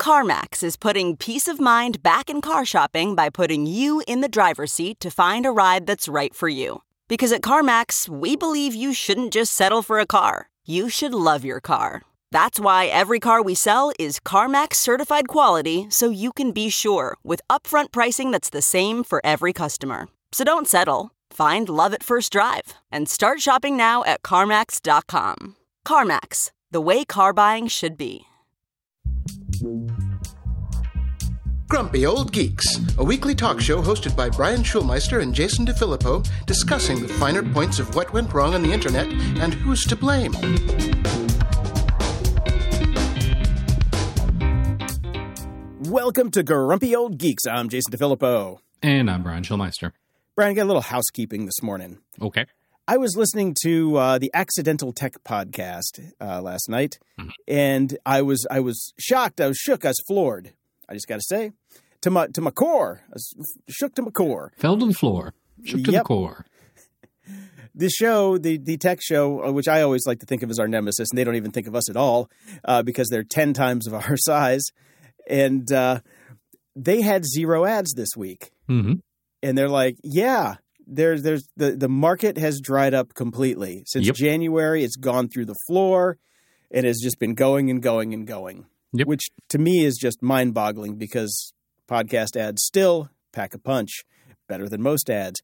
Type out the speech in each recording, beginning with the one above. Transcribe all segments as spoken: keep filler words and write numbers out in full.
CarMax is putting peace of mind back in car shopping by putting you in the driver's seat to find a ride that's right for you. Because at CarMax, we believe you shouldn't just settle for a car. You should love your car. That's why every car we sell is CarMax certified quality, so you can be sure with upfront pricing that's the same for every customer. So don't settle. Find love at first drive and start shopping now at CarMax dot com. CarMax, the way car buying should be. Grumpy Old Geeks, a weekly talk show hosted by Brian Schulmeister and Jason DeFilippo, discussing the finer points of what went wrong on the internet and who's to blame. Welcome to Grumpy Old Geeks. I'm Jason DeFilippo. And I'm Brian Schulmeister. Brian, got a little housekeeping this morning. Okay. I was listening to uh, the Accidental Tech podcast uh, last night, mm-hmm. and I was I was shocked. I was shook. I was floored. I just got to say, to my to my core, I was shook to my core. Fell to the floor. Shook to yep. the core. The show, the the tech show, which I always like to think of as our nemesis, and they don't even think of us at all uh, because they're ten times of our size, and uh, they had zero ads this week, mm-hmm. and they're like, yeah. There's, there's the, the market has dried up completely. Since yep. January, it's gone through the floor and has just been going and going and going, yep. which to me is just mind-boggling because podcast ads still pack a punch, better than most ads.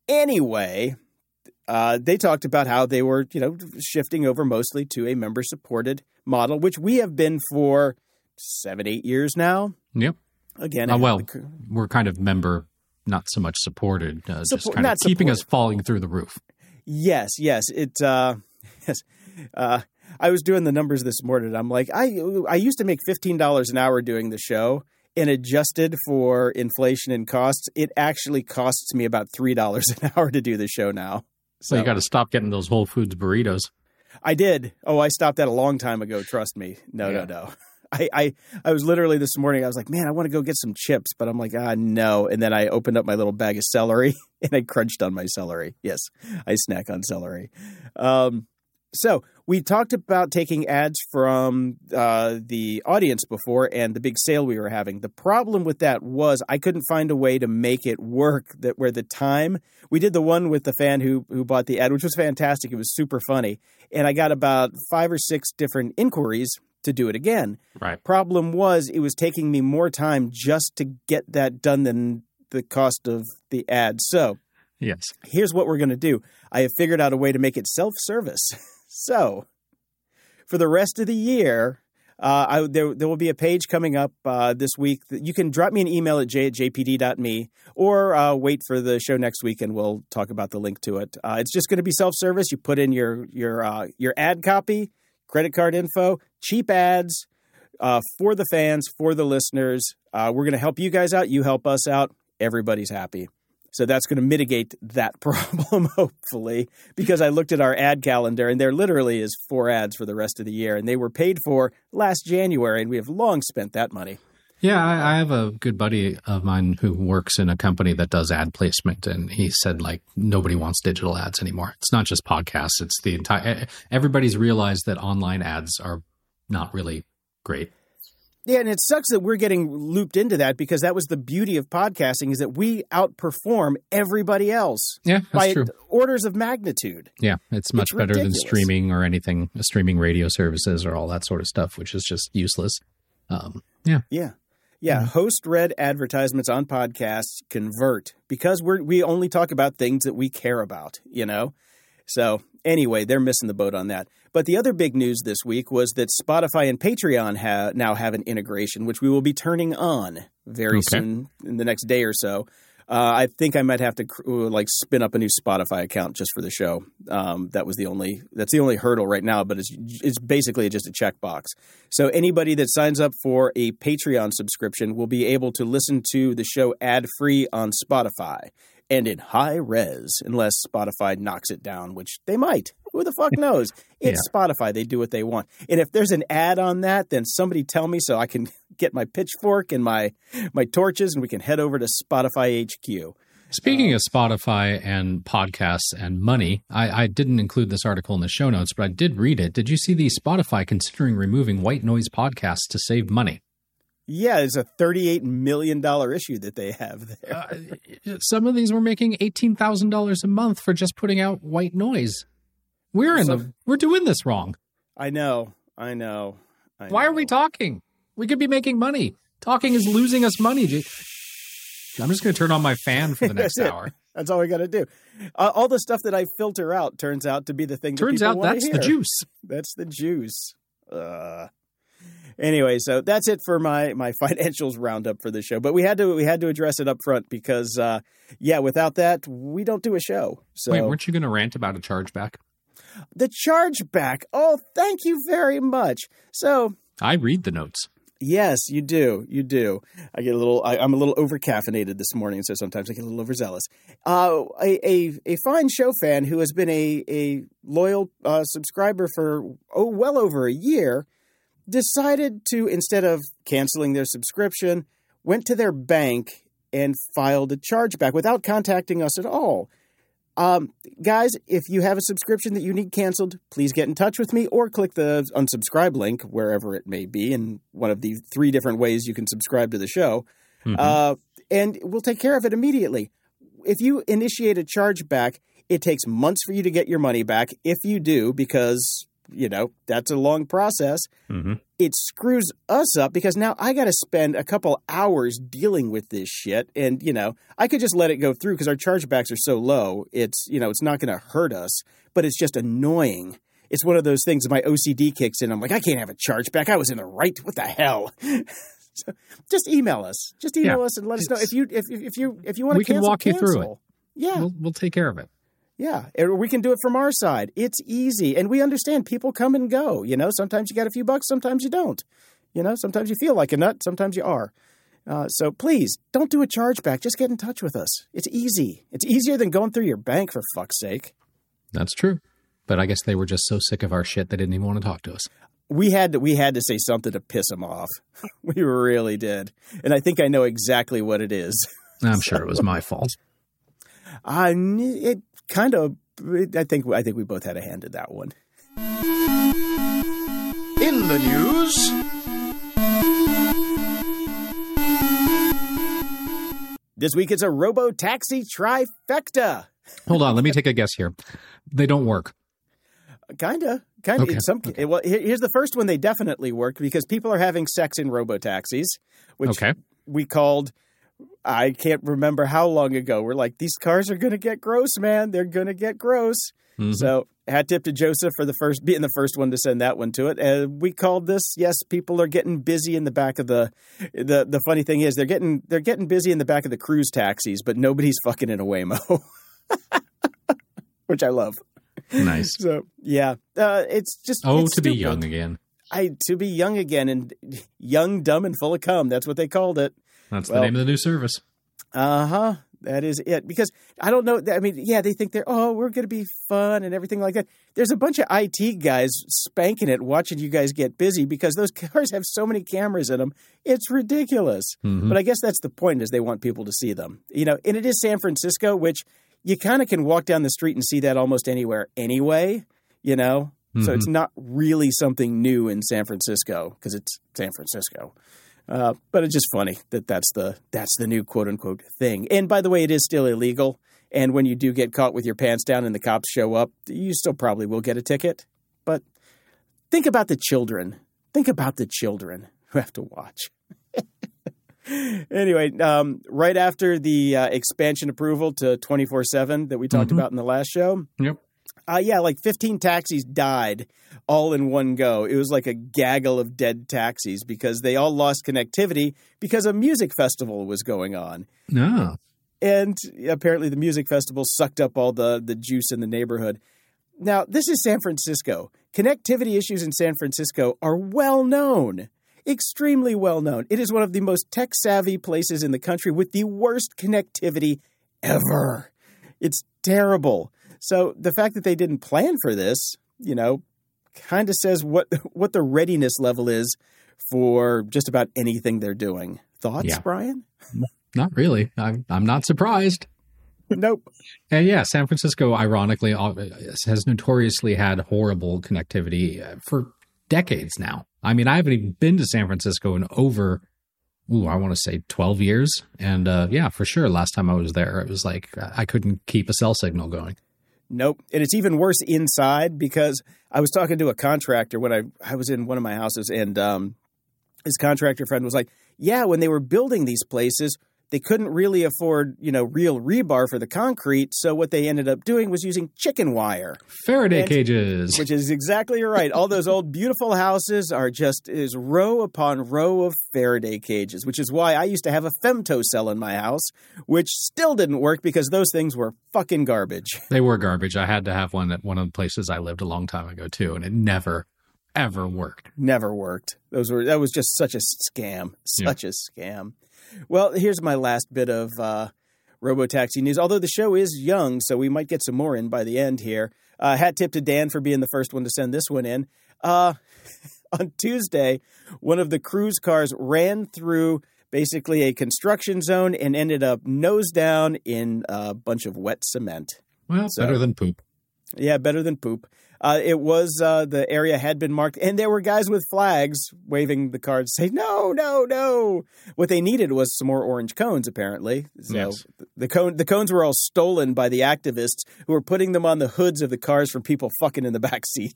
Anyway, uh, they talked about how they were, you know, shifting over mostly to a member-supported model, which we have been for seven, eight years now. Yep. Again, uh, well, the, we're kind of member. Not so much supported, uh, Support, just kind of keeping supported. us falling through the roof. Yes, yes. It. Uh, yes. Uh, I was doing the numbers this morning. I'm like, I I used to make fifteen dollars an hour doing the show, and adjusted for inflation and costs, it actually costs me about three dollars an hour to do the show now. So, so you got to stop getting those Whole Foods burritos. I did. Oh, I stopped that a long time ago. Trust me. No, yeah. no, no. I, I, I was literally this morning, I was like, man, I want to go get some chips. But I'm like, ah, no. And then I opened up my little bag of celery and I crunched on my celery. Yes, I snack on celery. Um, so we talked about taking ads from uh, the audience before and the big sale we were having. The problem with that was I couldn't find a way to make it work that where the time – we did the one with the fan who who bought the ad, which was fantastic. It was super funny. And I got about five or six different inquiries to do it again. Right. Problem was it was taking me more time just to get that done than the cost of the ad. So yes, here's what we're going to do. I have figured out a way to make it self-service. So for the rest of the year, uh, I, there, there will be a page coming up uh, this week. That you can drop me an email at j at j p d dot m e or uh, wait for the show next week and we'll talk about the link to it. Uh, it's just going to be self-service. You put in your, your, uh, your ad copy, credit card info, cheap ads uh, for the fans, for the listeners. Uh, we're going to help you guys out. You help us out. Everybody's happy. So that's going to mitigate that problem, hopefully, because I looked at our ad calendar and there literally is four ads for the rest of the year. And they were paid for last January and we have long spent that money. Yeah, I, I have a good buddy of mine who works in a company that does ad placement. And he said, like, nobody wants digital ads anymore. It's not just podcasts. It's the entire – everybody's realized that online ads are not really great. Yeah, and it sucks that we're getting looped into that because that was the beauty of podcasting is that we outperform everybody else. Yeah, that's by true. Orders of magnitude. Yeah, it's much it's better ridiculous. than streaming or anything, streaming radio services or all that sort of stuff, which is just useless. Um, yeah. Yeah. Yeah, mm-hmm. Host-read advertisements on podcasts convert because we're we only talk about things that we care about, you know? So anyway, they're missing the boat on that. But the other big news this week was that Spotify and Patreon ha- now have an integration, which we will be turning on very okay. soon in the next day or so. Uh, I think I might have to like spin up a new Spotify account just for the show. Um, that was the only that's the only hurdle right now, but it's it's basically just a checkbox. So anybody that signs up for a Patreon subscription will be able to listen to the show ad-free on Spotify and in high res, unless Spotify knocks it down, which they might. Who the fuck knows? It's yeah. Spotify. They do what they want. And if there's an ad on that, then somebody tell me so I can get my pitchfork and my my torches and we can head over to Spotify H Q. Speaking um, of Spotify and podcasts and money, I, I didn't include this article in the show notes, but I did read it. Did you see the Spotify considering removing white noise podcasts to save money? Yeah, it's a thirty-eight million dollars issue that they have there. Uh, some of these were making eighteen thousand dollars a month for just putting out white noise. We're in so, the, we're doing this wrong. I know. I know. I Why know. are we talking? We could be making money. Talking is losing us money. I'm just going to turn on my fan for the next that's hour. That's all we got to do. Uh, all the stuff that I filter out turns out to be the thing that turns people out want that's to hear. the juice. That's the juice. Uh, anyway, so that's it for my my financials roundup for the show. But we had to we had to address it up front because, uh, yeah, without that, we don't do a show. So wait, weren't you going to rant about a chargeback? The chargeback. Oh, thank you very much. So I read the notes. Yes, you do. You do. I get a little. I, I'm a little over caffeinated this morning, so sometimes I get a little overzealous. Uh, a, a a fine show fan who has been a a loyal uh, subscriber for oh well over a year decided to, instead of canceling their subscription, went to their bank and filed a chargeback without contacting us at all. Um, guys, if you have a subscription that you need canceled, please get in touch with me or click the unsubscribe link wherever it may be in one of the three different ways you can subscribe to the show. Mm-hmm. Uh, and we'll take care of it immediately. If you initiate a chargeback, it takes months for you to get your money back. If you do, because, you know, that's a long process. Mm-hmm. It screws us up because now I got to spend a couple hours dealing with this shit. And, you know, I could just let it go through because our chargebacks are so low. It's, you know, it's not going to hurt us, but it's just annoying. It's one of those things my O C D kicks in. I'm like, I can't have a chargeback. I was in the right. What the hell? So just email us. Just email yeah, us and let us know if you if if you if you want to cancel. We can walk cancel. you through it. Yeah, we'll, we'll take care of it. Yeah, or we can do it from our side. It's easy, and we understand people come and go. You know, sometimes you got a few bucks, sometimes you don't. You know, sometimes you feel like a nut, sometimes you are. Uh, so please, don't do a chargeback. Just get in touch with us. It's easy. It's easier than going through your bank, for fuck's sake. That's true. But I guess they were just so sick of our shit they didn't even want to talk to us. We had to, we had to say something to piss them off. We really did. And I think I know exactly what it is. I'm sure it was my fault. Uh, it kind of, I think, I think we both had a hand in that one. In the news, this week it's a robo-taxi trifecta. Hold on, let me take a guess here. They don't work. Kinda, kind of. Okay. In some, okay. Well, here's the first one. They definitely work because people are having sex in robo-taxis, which okay. we called. I can't remember how long ago. We're like, these cars are going to get gross, man. They're going to get gross. Mm-hmm. So hat tip to Joseph for the first being the first one to send that one to it. Uh, we called this. Yes, people are getting busy in the back of the. The The funny thing is, they're getting they're getting busy in the back of the cruise taxis, but nobody's fucking in a Waymo, which I love. Nice. So yeah, uh, it's just oh it's to stupid. be young again. I to be young again and young, dumb, and full of cum. That's what they called it. That's well, the name of the new service. Uh-huh. That is it. Because I don't know. I mean, yeah, they think they're, oh, we're going to be fun and everything like that. There's a bunch of I T guys spanking it, watching you guys get busy because those cars have so many cameras in them. It's ridiculous. Mm-hmm. But I guess that's the point is they want people to see them. You know, and it is San Francisco, which you kind of can walk down the street and see that almost anywhere anyway, you know. Mm-hmm. So it's not really something new in San Francisco because it's San Francisco. Uh, but it's just funny that that's the that's the new quote unquote thing. And by the way, it is still illegal. And when you do get caught with your pants down and the cops show up, you still probably will get a ticket. But think about the children. Think about the children who have to watch. Anyway, um, right after the uh, expansion approval to twenty-four seven that we talked mm-hmm. about in the last show. Yep. Uh, yeah, like fifteen taxis died all in one go. It was like a gaggle of dead taxis because they all lost connectivity because a music festival was going on. No. And apparently the music festival sucked up all the, the juice in the neighborhood. Now, this is San Francisco. Connectivity issues in San Francisco are well known, extremely well known. It is one of the most tech-savvy places in the country with the worst connectivity ever. It's terrible. So the fact that they didn't plan for this, you know, kind of says what what the readiness level is for just about anything they're doing. Thoughts, yeah. Brian? Not really. I'm, I'm not surprised. Nope. And yeah, San Francisco, ironically, has notoriously had horrible connectivity for decades now. I mean, I haven't even been to San Francisco in over ooh, I want to say twelve years. And uh, yeah, for sure. Last time I was there, it was like I couldn't keep a cell signal going. Nope. And it's even worse inside because I was talking to a contractor when I, I was in one of my houses, and um, his contractor friend was like, yeah, when they were building these places, they couldn't really afford, you know, real rebar for the concrete. So what they ended up doing was using chicken wire. Faraday and, cages. Which is exactly right. All those old beautiful houses are just is row upon row of Faraday cages, which is why I used to have a femto cell in my house, which still didn't work because those things were fucking garbage. They were garbage. I had to have one at one of the places I lived a long time ago too, and it never, ever worked. Never worked. Those were that was just such a scam. Such yeah. a scam. Well, here's my last bit of uh, Robotaxi news, although the show is young, so we might get some more in by the end here. Uh, hat tip to Dan for being the first one to send this one in. Uh, on Tuesday, one of the Cruise cars ran through basically a construction zone and ended up nose down in a bunch of wet cement. Well, so, better than poop. Yeah, better than poop. Uh, it was, uh, the area had been marked, and there were guys with flags waving the cards saying, no, no, no. What they needed was some more orange cones, apparently. So yes. the cone, the cones were all stolen by the activists who were putting them on the hoods of the cars from people fucking in the back seat.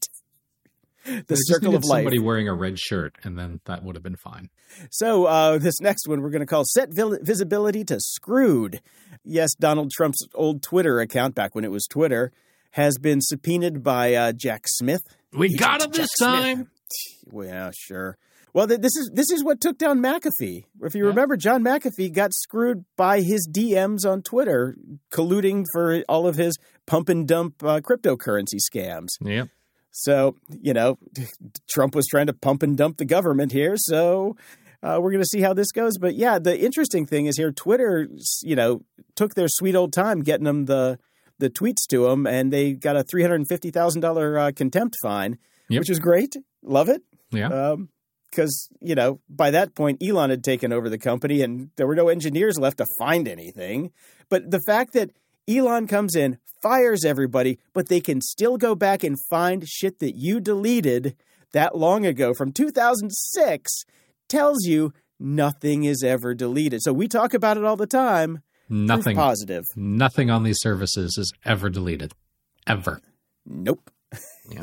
The they circle of life. Somebody wearing a red shirt, and then that would have been fine. So uh, this next one we're going to call Set Vil- Visibility to Screwed. Yes, Donald Trump's old Twitter account, back when it was Twitter, has been subpoenaed by uh, Jack Smith. We Agent got him this Jack time. Smith. Well, yeah, sure. Well, th- this is this is what took down McAfee. If you yeah. remember, John McAfee got screwed by his D Ms on Twitter, colluding for all of his pump and dump uh, cryptocurrency scams. Yeah. So, you know, Trump was trying to pump and dump the government here. So uh, we're going to see how this goes. But yeah, the interesting thing is here, Twitter, you know, took their sweet old time getting them the the tweets to them, and they got a three hundred fifty thousand dollars uh, contempt fine, yep. which is great. Love it. Yeah. Because, um, you know, by that point, Elon had taken over the company, and there were no engineers left to find anything. But the fact that Elon comes in, fires everybody, but they can still go back and find shit that you deleted that long ago from two thousand six tells you nothing is ever deleted. So we talk about it all the time. Nothing Proof positive. Nothing on these services is ever deleted. Ever. Nope. Yeah.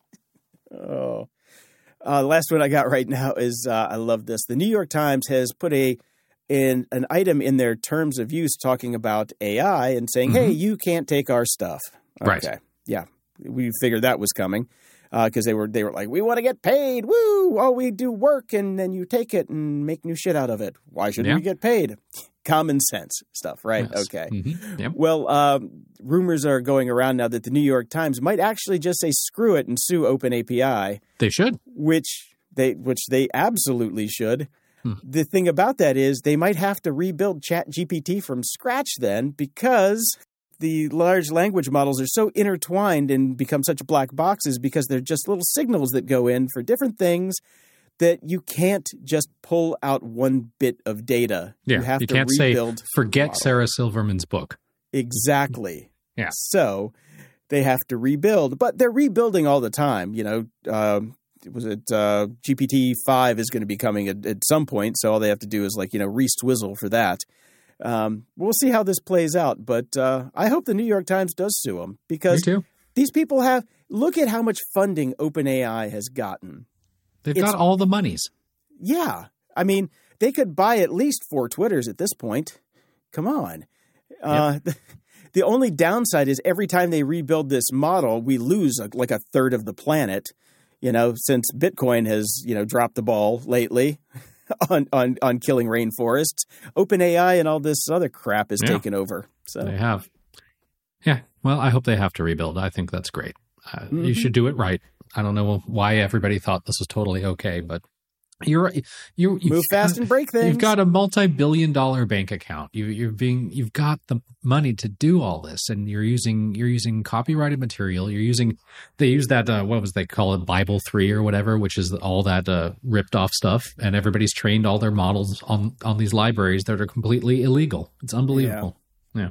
oh. Uh, the last one I got right now is, uh, I love this. The New York Times has put a in an item in their terms of use talking about A I and saying, mm-hmm. hey, you can't take our stuff. Okay. Right. Yeah. We figured that was coming. Because uh, they were they were like, we want to get paid. Woo! Oh, we do work, and then you take it and make new shit out of it. Why should yeah. we get paid? Common sense stuff, right? Yes. Okay. Mm-hmm. Yep. Well, um, rumors are going around now that the New York Times might actually just say screw it and sue OpenAPI. They should. Which they which they absolutely should. Hmm. The thing about that is they might have to rebuild ChatGPT from scratch then, because the large language models are so intertwined and become such black boxes because they're just little signals that go in for different things that you can't just pull out one bit of data. Yeah, you have you to can't rebuild say, forget Sarah Silverman's book. Exactly. Yeah. So they have to rebuild, but they're rebuilding all the time. You know, um, was it uh, G P T five is going to be coming at, at some point, so all they have to do is like, you know, re-swizzle for that. Um, we'll see how this plays out, but uh, I hope the New York Times does sue them, because these people have – look at how much funding OpenAI has gotten. They've it's, got all the monies. Yeah. I mean, they could buy at least four Twitters at this point. Come on. Yep. Uh, the, the only downside is every time they rebuild this model, we lose a, like a third of the planet, you know, since Bitcoin has, you know, dropped the ball lately. On, on on killing rainforests. OpenAI and all this other crap is yeah. taken over. So they have. Yeah. Well, I hope they have to rebuild. I think that's great. Uh, mm-hmm. You should do it right. I don't know why everybody thought this was totally okay, but you're you move fast and break things. You've got a multi-billion dollar bank account. You you're being you've got the money to do all this, and you're using you're using copyrighted material. You're using they use that uh, what was they call it Bible three or whatever, which is all that uh, ripped off stuff, and everybody's trained all their models on on these libraries that are completely illegal. It's unbelievable. Yeah. yeah.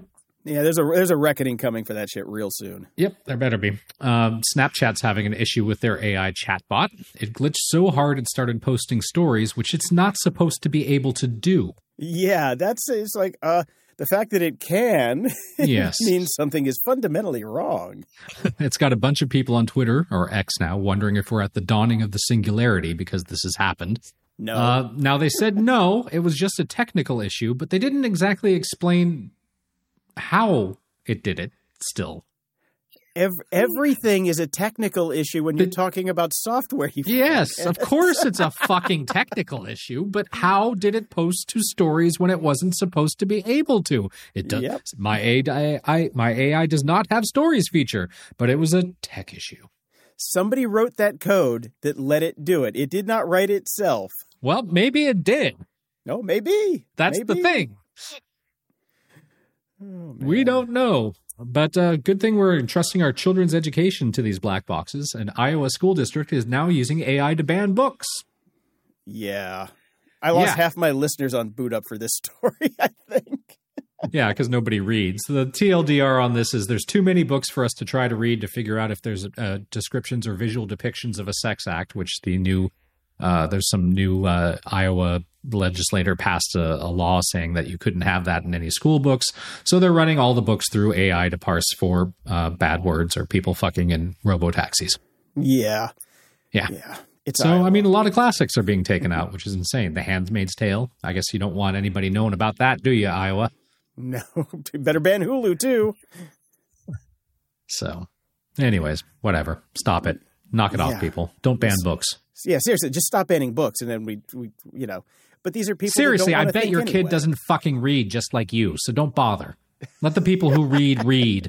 Yeah, there's a there's a reckoning coming for that shit real soon. Yep, there better be. Um, Snapchat's having an issue with their A I chatbot. It glitched so hard it started posting stories, which it's not supposed to be able to do. Yeah, that's it's like uh, the fact that it can yes. means something is fundamentally wrong. It's got a bunch of people on Twitter, or X now, wondering if we're at the dawning of the singularity because this has happened. No. Uh, now, they said no, it was just a technical issue, but they didn't exactly explain how it did it still. Every, everything is a technical issue when you're talking about software. Yes, of course it's a fucking technical issue, but how did it post to stories when it wasn't supposed to be able to? It does. Yep. My A I, I, my A I does not have stories feature, but it was a tech issue. Somebody wrote that code that let it do it. It did not write itself. Well, maybe it did. No, maybe. That's maybe. the thing. Oh, we don't know. But uh, good thing we're entrusting our children's education to these black boxes. An Iowa school district is now using A I to ban books. Yeah. I lost yeah. half my listeners on Boot Up for this story, I think. Yeah, because nobody reads. The T L D R on this is there's too many books for us to try to read to figure out if there's uh, descriptions or visual depictions of a sex act, which the new, uh, there's some new uh, Iowa legislator passed a, a law saying that you couldn't have that in any school books. So they're running all the books through A I to parse for uh, bad words or people fucking in robo-taxis. Yeah. Yeah. Yeah. It's so, Iowa. I mean, a lot of classics are being taken out, which is insane. The Handmaid's Tale. I guess you don't want anybody knowing about that, do you, Iowa? No. Better ban Hulu, too. So, anyways, whatever. Stop it. Knock it yeah. off, people. Don't ban books. Yeah, seriously, just stop banning books, and then we, we you know. But these are people Seriously, that don't I bet your anyway. kid doesn't fucking read just like you, so don't bother. Let the people who read, read.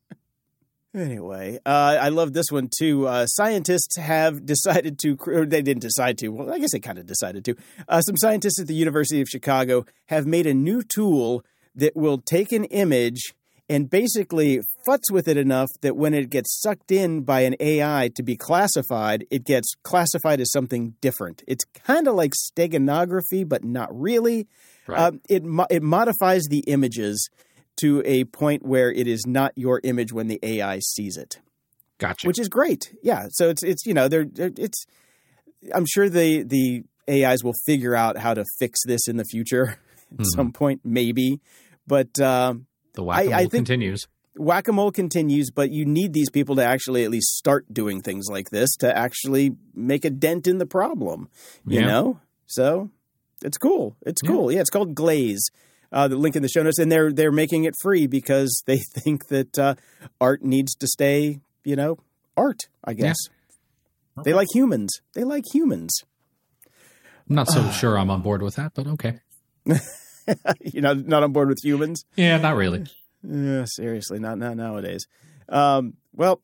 Anyway, uh, I love this one, too. Uh, scientists have decided to, or they didn't decide to, well, I guess they kind of decided to. Uh, some scientists at the University of Chicago have made a new tool that will take an image and basically futz with it enough that when it gets sucked in by an A I to be classified, it gets classified as something different. It's kind of like steganography, but not really. Right. Uh, it mo- it modifies the images to a point where it is not your image when the A I sees it. Gotcha. Which is great. Yeah. So it's it's you know they're, they're it's. I'm sure the the A Is will figure out how to fix this in the future at mm-hmm. some point, maybe. But um, the whack-a-mole I, I think continues. Whack-a-mole continues, but you need these people to actually at least start doing things like this to actually make a dent in the problem. You yeah. know, so it's cool. It's yeah. cool. Yeah, it's called Glaze. Uh, the link in the show notes, and they're they're making it free because they think that uh, art needs to stay, you know, art. I guess yeah. they like humans. They like humans. I'm not so uh, sure I'm on board with that, but okay. You're not not on board with humans? Yeah, not really. Yeah, seriously, not not nowadays. Um, well,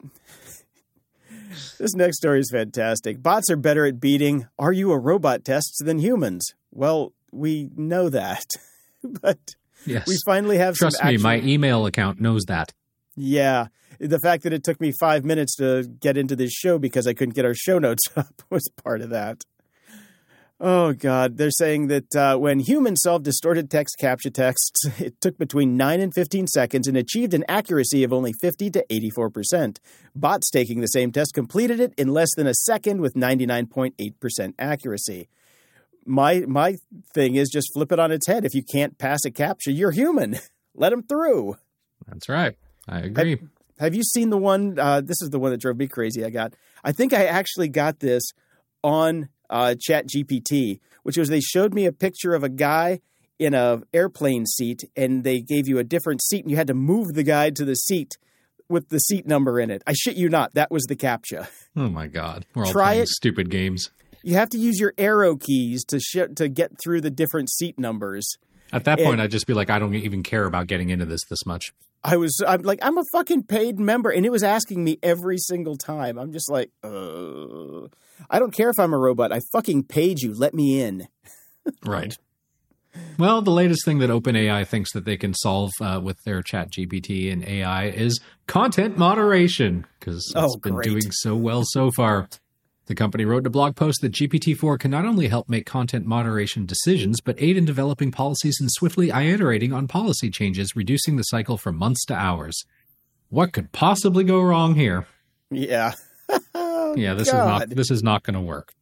this next story is fantastic. Bots are better at beating "Are you a robot?" tests than humans. Well, we know that. But yes. we finally have Trust some me, actual... my email account knows that. Yeah. The fact that it took me five minutes to get into this show because I couldn't get our show notes up was part of that. Oh, God. They're saying that uh, when humans solved distorted text captcha texts, it took between nine and fifteen seconds and achieved an accuracy of only fifty to eighty-four percent. Bots taking the same test completed it in less than a second with ninety-nine point eight percent accuracy. My my thing is just flip it on its head. If you can't pass a captcha, you're human. Let them through. That's right. I agree. Have, have you seen the one? Uh, this is the one that drove me crazy. I got. I think I actually got this on uh, Chat G P T, which was they showed me a picture of a guy in a airplane seat, and they gave you a different seat, and you had to move the guy to the seat with the seat number in it. I shit you not. That was the captcha. Oh my God. We're all Try playing it. stupid games. You have to use your arrow keys to sh- to get through the different seat numbers. At that point, and I'd just be like, I don't even care about getting into this this much. I was I'm like, I'm a fucking paid member, and it was asking me every single time. I'm just like, uh, I don't care if I'm a robot. I fucking paid you. Let me in. Right. Well, the latest thing that OpenAI thinks that they can solve uh, with their Chat G P T and A I is content moderation, because it's Oh, been great. doing so well so far. The company wrote in a blog post that G P T four can not only help make content moderation decisions, but aid in developing policies and swiftly iterating on policy changes, reducing the cycle from months to hours. What could possibly go wrong here? Yeah. oh, yeah, this God. is not this is not going to work.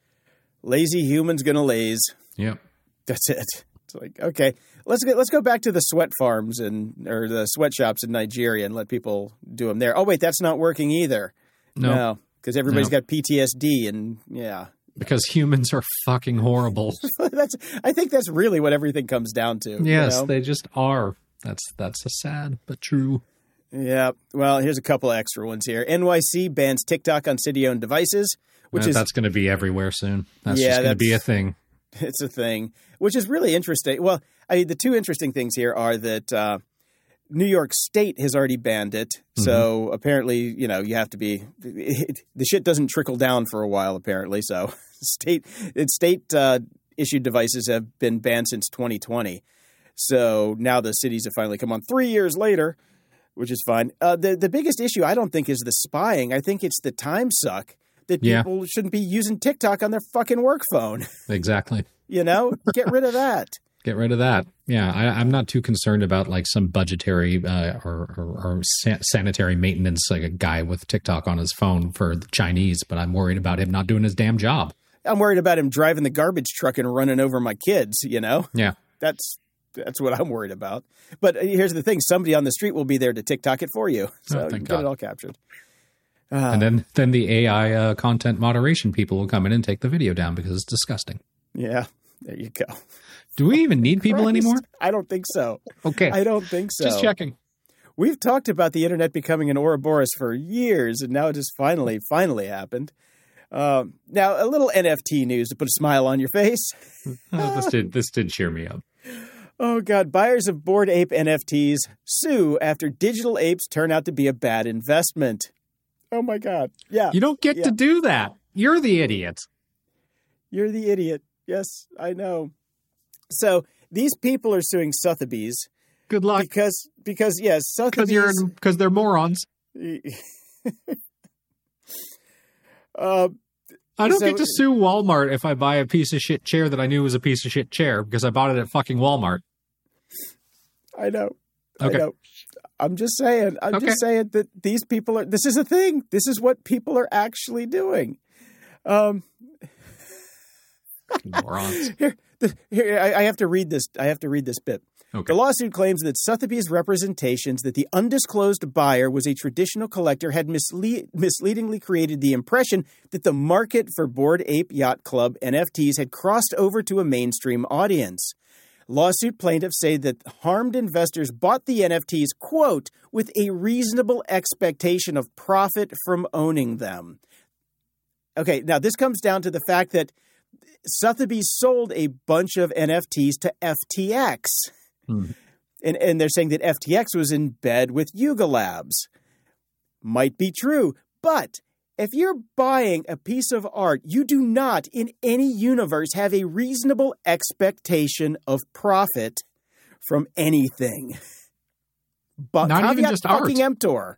Lazy humans gonna laze. Yep. That's it. It's like, okay, let's go, let's go back to the sweat farms and or the sweatshops in Nigeria and let people do them there. Oh, wait, that's not working either. No. Because no, everybody's no. got P T S D and, yeah. Because humans are fucking horrible. that's. I think that's really what everything comes down to. Yes, you know? they just are. That's that's a sad but true. Yeah. Well, here's a couple of extra ones here. N Y C bans TikTok on city-owned devices, which uh, is that's going to be everywhere soon. That's yeah, just going to be a that's- thing. It's a thing, which is really interesting. Well, I mean, the two interesting things here are that uh, New York State has already banned it. Mm-hmm. So apparently, you know, you have to be it, – the shit doesn't trickle down for a while, apparently. So state state uh, issued devices have been banned since twenty twenty. So now the cities have finally come on three years later, which is fine. Uh, the, the biggest issue I don't think is the spying. I think it's the time suck. That yeah. people shouldn't be using TikTok on their fucking work phone. Exactly. You know, get rid of that. Get rid of that. Yeah, I, I'm not too concerned about like some budgetary uh, or, or, or san- sanitary maintenance, like a guy with TikTok on his phone for the Chinese, but I'm worried about him not doing his damn job. I'm worried about him driving the garbage truck and running over my kids, you know? Yeah. That's that's what I'm worried about. But here's the thing. Somebody on the street will be there to TikTok it for you. So oh, you can thank get God. it all captured. Uh, and then, then the A I uh, content moderation people will come in and take the video down because it's disgusting. Yeah, there you go. Do we even need people Christ, anymore? I don't think so. Okay. I don't think so. Just checking. We've talked about the internet becoming an Ouroboros for years, and now it just finally, finally happened. Um, now, a little N F T news to put a smile on your face. oh, this did this did cheer me up. Oh, God. Buyers of Bored Ape N F Ts sue after digital apes turn out to be a bad investment. Oh, my God. Yeah. You don't get yeah. to do that. You're the idiot. You're the idiot. Yes, I know. So these people are suing Sotheby's. Good luck. Because, because yes, Sotheby's. Because you're because they're morons. uh, I don't so, get to sue Walmart if I buy a piece of shit chair that I knew was a piece of shit chair because I bought it at fucking Walmart. I know. Okay. I know. I'm just saying. I'm okay. just saying that these people are. This is a thing. This is what people are actually doing. Um, morons. Here, the, here I, I have to read this. I have to read this bit. Okay. The lawsuit claims that Sotheby's representations that the undisclosed buyer was a traditional collector had mislead, misleadingly created the impression that the market for Bored Ape Yacht Club N F Ts had crossed over to a mainstream audience. Lawsuit plaintiffs say that harmed investors bought the N F Ts, quote, with a reasonable expectation of profit from owning them. Okay, now this comes down to the fact that Sotheby's sold a bunch of N F Ts to F T X. Hmm. And, and they're saying that F T X was in bed with Yuga Labs. Might be true, but if you're buying a piece of art, you do not, in any universe, have a reasonable expectation of profit from anything. But not even just art. Fucking emptor.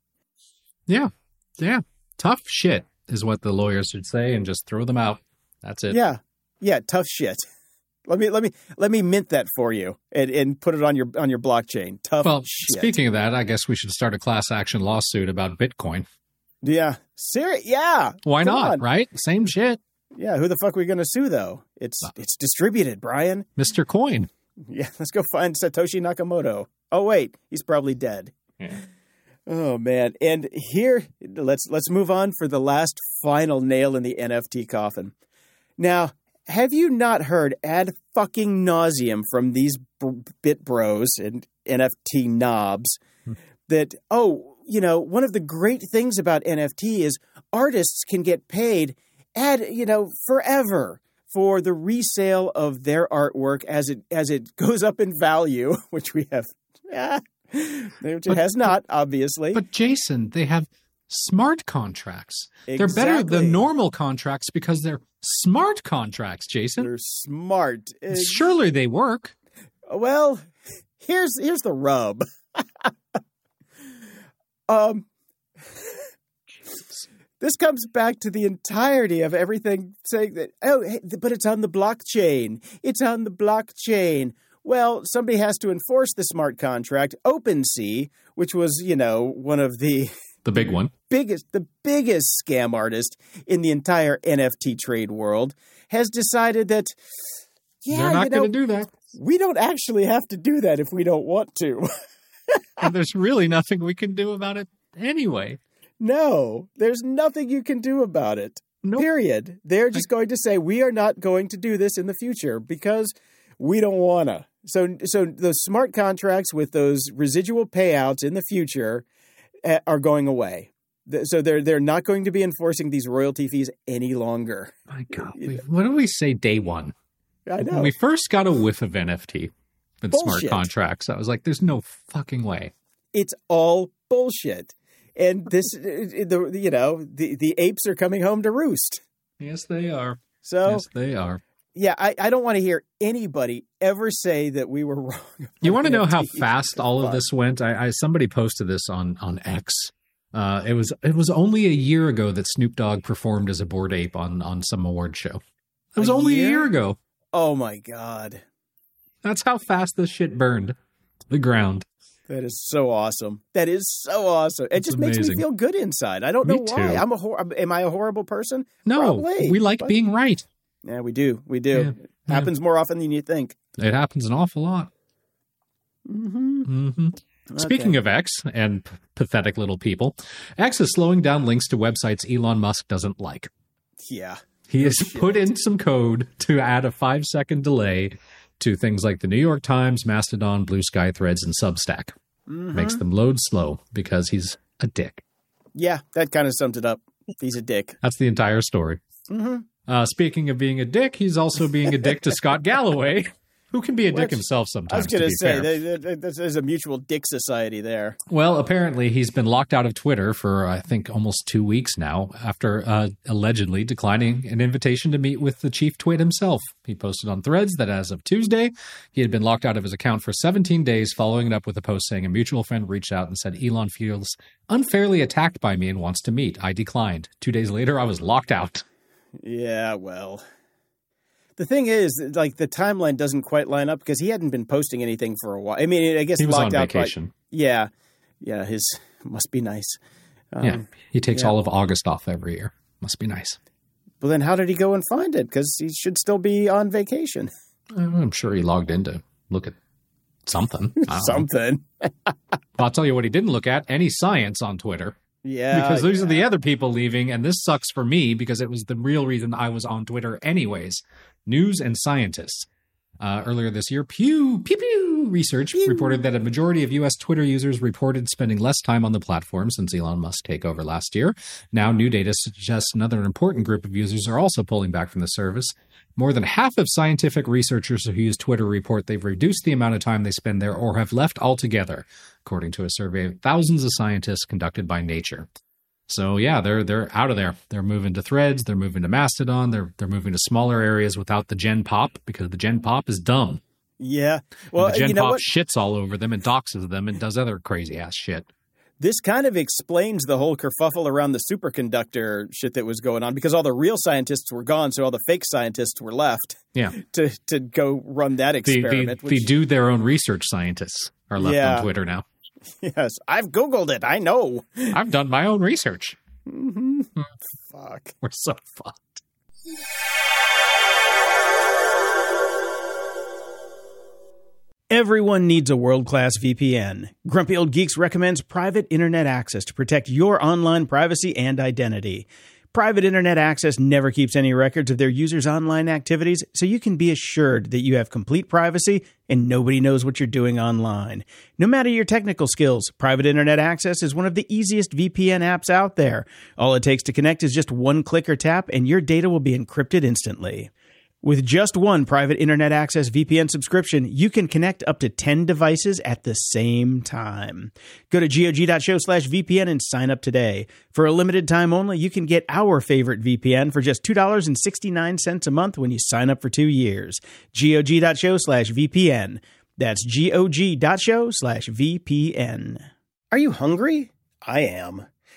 Yeah, yeah. Tough shit is what the lawyers should say, and just throw them out. That's it. Yeah, yeah. Tough shit. Let me let me let me mint that for you and, and put it on your on your blockchain. Tough well, shit. Speaking of that, I guess we should start a class action lawsuit about Bitcoin. Yeah. Ser- yeah. Why Come not, on. right? Same shit. Yeah, who the fuck are we going to sue, though? It's uh, it's distributed, Brian. Mister Coin. Yeah, let's go find Satoshi Nakamoto. Oh, wait, he's probably dead. Yeah. Oh, man. And here, let's let's move on for the last final nail in the N F T coffin. Now, have you not heard ad fucking nauseum from these b- bit bros and N F T knobs hmm. that, oh, you know, one of the great things about N F T is artists can get paid ad, you know, forever for the resale of their artwork as it as it goes up in value, which we have, yeah, which it has not, obviously. But Jason, they have smart contracts. Exactly. They're better than normal contracts because they're smart contracts, Jason. They're smart. Surely they work. Well, here's here's the rub. Um, This comes back to the entirety of everything saying that, oh, hey, but it's on the blockchain. It's on the blockchain. Well, somebody has to enforce the smart contract. OpenSea, which was, you know, one of the... The big one. Biggest, the biggest scam artist in the entire N F T trade world, has decided that, yeah, they're not you know, going to do that. We don't actually have to do that if we don't want to. And there's really nothing we can do about it anyway. No, there's nothing you can do about it. Nope. Period. They're just I, going to say, we are not going to do this in the future because we don't want to. So, so those smart contracts with those residual payouts in the future uh, are going away. So they're they're not going to be enforcing these royalty fees any longer. My God, we, what do we say day one? I know. When we first got a whiff of N F T and bullshit. Smart contracts, I was like, "There's no fucking way." It's all bullshit. And this, the you know, the, the apes are coming home to roost. Yes, they are. So yes, they are. Yeah, I, I don't want to hear anybody ever say that we were wrong. You want to know how fast all of this went? I, I somebody posted this on on X. Uh, it was it was only a year ago that Snoop Dogg performed as a Bored Ape on on some award show. It was a only year? a year ago. Oh my God! That's how fast this shit burned to the ground. That is so awesome. That is so awesome. It That's just amazing. makes me feel good inside. I don't me know why. Too. I'm a hor- am I a horrible person? No, Probably, we like but... being right. Yeah, we do. We do. Yeah, it happens yeah. more often than you think. It happens an awful lot. Mm-hmm. Mm-hmm. Okay. Speaking of X and p- pathetic little people, X is slowing down links to websites Elon Musk doesn't like. Yeah. He has Shit. put in some code to add a five-second delay to things like the New York Times, Mastodon, Blue Sky Threads, and Substack. Mm-hmm. Makes them load slow because he's a dick. Yeah, that kind of sums it up. He's a dick. That's the entire story. Mm-hmm. Uh, speaking of being a dick, he's also being a dick to Scott Galloway, who can be a dick Which, himself I sometimes. was going to to be say, fair. there- there- there's a mutual dick society there. Well, apparently he's been locked out of Twitter for, I think, almost two weeks now after uh, allegedly declining an invitation to meet with the chief twit himself. He posted on Threads that as of Tuesday, he had been locked out of his account for seventeen days, following it up with a post saying a mutual friend reached out and said, Elon feels unfairly attacked by me and wants to meet. I declined. Two days later, I was locked out. Yeah, well... The thing is, like, the timeline doesn't quite line up because he hadn't been posting anything for a while. I mean, I guess he was locked on out vacation. By, yeah, yeah, his must be nice. Um, yeah, he takes yeah. all of August off every year. Must be nice. Well, then how did he go and find it? Because he should still be on vacation. I'm sure he logged in to look at something. I don't know. Something. I'll tell you what he didn't look at, any science on Twitter. Yeah. Because these yeah. are the other people leaving, and this sucks for me because it was the real reason I was on Twitter anyways. News and scientists. Uh, earlier this year, Pew, Pew Pew Research Pew. reported that a majority of U S Twitter users reported spending less time on the platform since Elon Musk's takeover last year. Now, new data suggests another important group of users are also pulling back from the service. More than half of scientific researchers who use Twitter report they've reduced the amount of time they spend there or have left altogether, according to a survey of thousands of scientists conducted by Nature. So yeah, they're they're out of there. They're moving to Threads. They're moving to Mastodon. They're they're moving to smaller areas without the Gen Pop because the Gen Pop is dumb. Yeah. Well, and the Gen you know Pop what? shits all over them and doxes them and does other crazy ass shit. This kind of explains the whole kerfuffle around the superconductor shit that was going on because all the real scientists were gone, so all the fake scientists were left. Yeah. To to go run that The experiment. the, which, the do their own research scientists are left Yeah. on Twitter now. Yes, I've Googled it. I know. I've done my own research. Mm-hmm. Fuck. We're so fucked. Everyone needs a world-class V P N. Grumpy Old Geeks recommends private internet access to protect your online privacy and identity. Private internet access never keeps any records of their users' online activities, so you can be assured that you have complete privacy and nobody knows what you're doing online. No matter your technical skills, private internet access is one of the easiest V P N apps out there. All it takes to connect is just one click or tap, and your data will be encrypted instantly. With just one private internet access V P N subscription, you can connect up to ten devices at the same time. Go to gog.show slash VPN and sign up today. For a limited time only, you can get our favorite V P N for just two dollars and sixty-nine cents a month when you sign up for two years. gog.show slash VPN. That's gog.show slash VPN. Are you hungry? I am.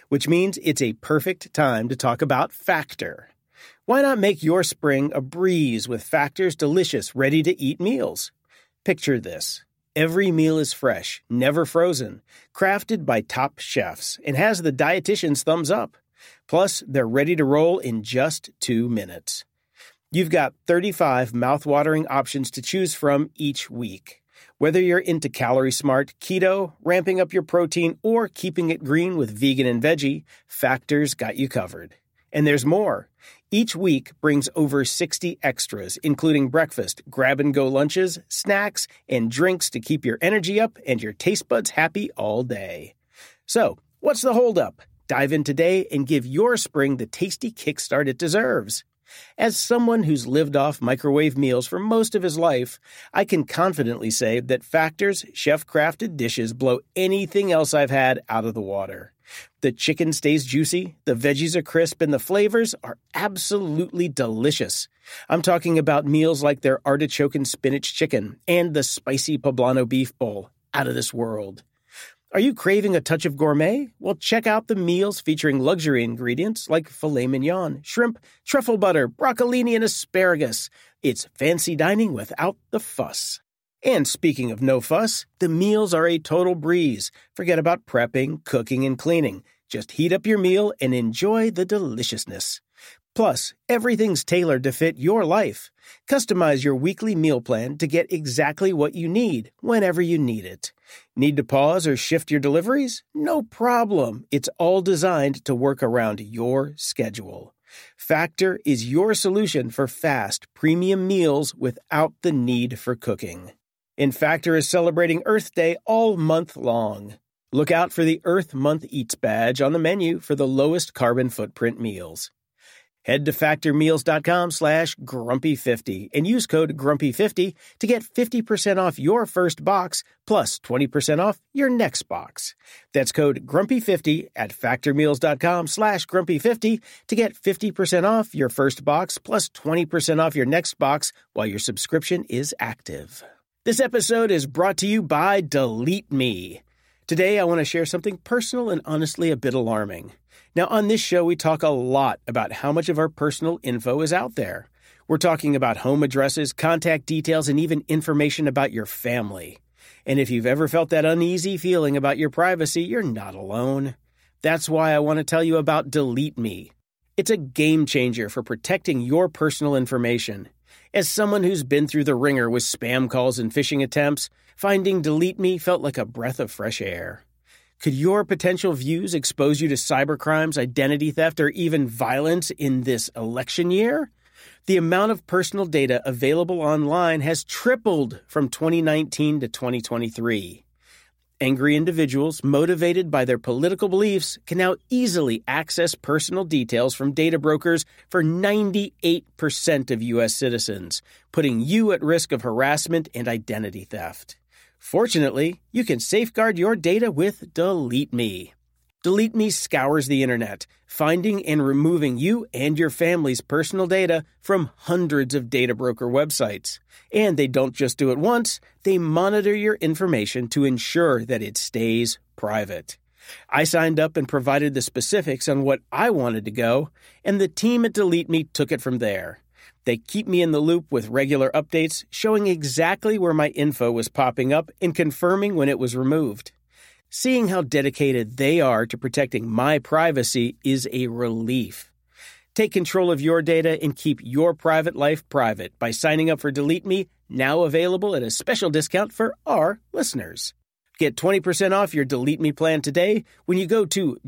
which means it's a perfect time to talk about Factor. Why not make your spring a breeze with Factor's delicious, ready-to-eat meals? Picture this. Every meal is fresh, never frozen, crafted by top chefs, and has the dietitian's thumbs up. Plus, they're ready to roll in just two minutes. You've got thirty-five mouth-watering options to choose from each week. Whether you're into calorie-smart, keto, ramping up your protein, or keeping it green with vegan and veggie, Factor's got you covered. And there's more. Each week brings over sixty extras, including breakfast, grab-and-go lunches, snacks, and drinks to keep your energy up and your taste buds happy all day. So, what's the holdup? Dive in today and give your spring the tasty kickstart it deserves. As someone who's lived off microwave meals for most of his life, I can confidently say that Factor's chef-crafted dishes blow anything else I've had out of the water. The chicken stays juicy, the veggies are crisp, and the flavors are absolutely delicious. I'm talking about meals like their artichoke and spinach chicken and the spicy poblano beef bowl. Out of this world. Are you craving a touch of gourmet? Well, check out the meals featuring luxury ingredients like filet mignon, shrimp, truffle butter, broccolini, and asparagus. It's fancy dining without the fuss. And speaking of no fuss, the meals are a total breeze. Forget about prepping, cooking, and cleaning. Just heat up your meal and enjoy the deliciousness. Plus, everything's tailored to fit your life. Customize your weekly meal plan to get exactly what you need, whenever you need it. Need to pause or shift your deliveries? No problem. It's all designed to work around your schedule. Factor is your solution for fast, premium meals without the need for cooking. And Factor is celebrating Earth Day all month long. Look out for the Earth Month Eats badge on the menu for the lowest carbon footprint meals. Head to factormeals.com slash grumpy50 and use code grumpy fifty to get fifty percent off your first box plus twenty percent off your next box. That's code grumpy fifty at factormeals.com slash grumpy50 to get fifty percent off your first box plus twenty percent off your next box while your subscription is active. This episode is brought to you by Delete Me. Today, I want to share something personal and honestly a bit alarming. Now, on this show, we talk a lot about how much of our personal info is out there. We're talking about home addresses, contact details, and even information about your family. And if you've ever felt that uneasy feeling about your privacy, you're not alone. That's why I want to tell you about Delete Me. It's a game changer for protecting your personal information. As someone who's been through the ringer with spam calls and phishing attempts, finding Delete Me felt like a breath of fresh air. Could your potential views expose you to cybercrimes, identity theft, or even violence in this election year? The amount of personal data available online has tripled from twenty nineteen to twenty twenty-three. Angry individuals motivated by their political beliefs can now easily access personal details from data brokers for ninety-eight percent of U S citizens, putting you at risk of harassment and identity theft. Fortunately, you can safeguard your data with Delete Me. Delete Me scours the internet, finding and removing you and your family's personal data from hundreds of data broker websites. And they don't just do it once, they monitor your information to ensure that it stays private. I signed up and provided the specifics on what I wanted to go, and the team at Delete Me took it from there. They keep me in the loop with regular updates, showing exactly where my info was popping up and confirming when it was removed. Seeing how dedicated they are to protecting my privacy is a relief. Take control of your data and keep your private life private by signing up for Delete Me, now available at a special discount for our listeners. Get twenty percent off your Delete Me plan today when you go to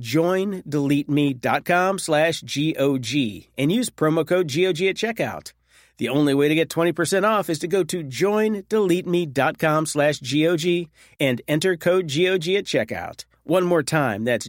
joindeleteme.com slash GOG and use promo code G O G at checkout. The only way to get twenty percent off is to go to joindeleteme.com slash GOG and enter code G O G at checkout. One more time, that's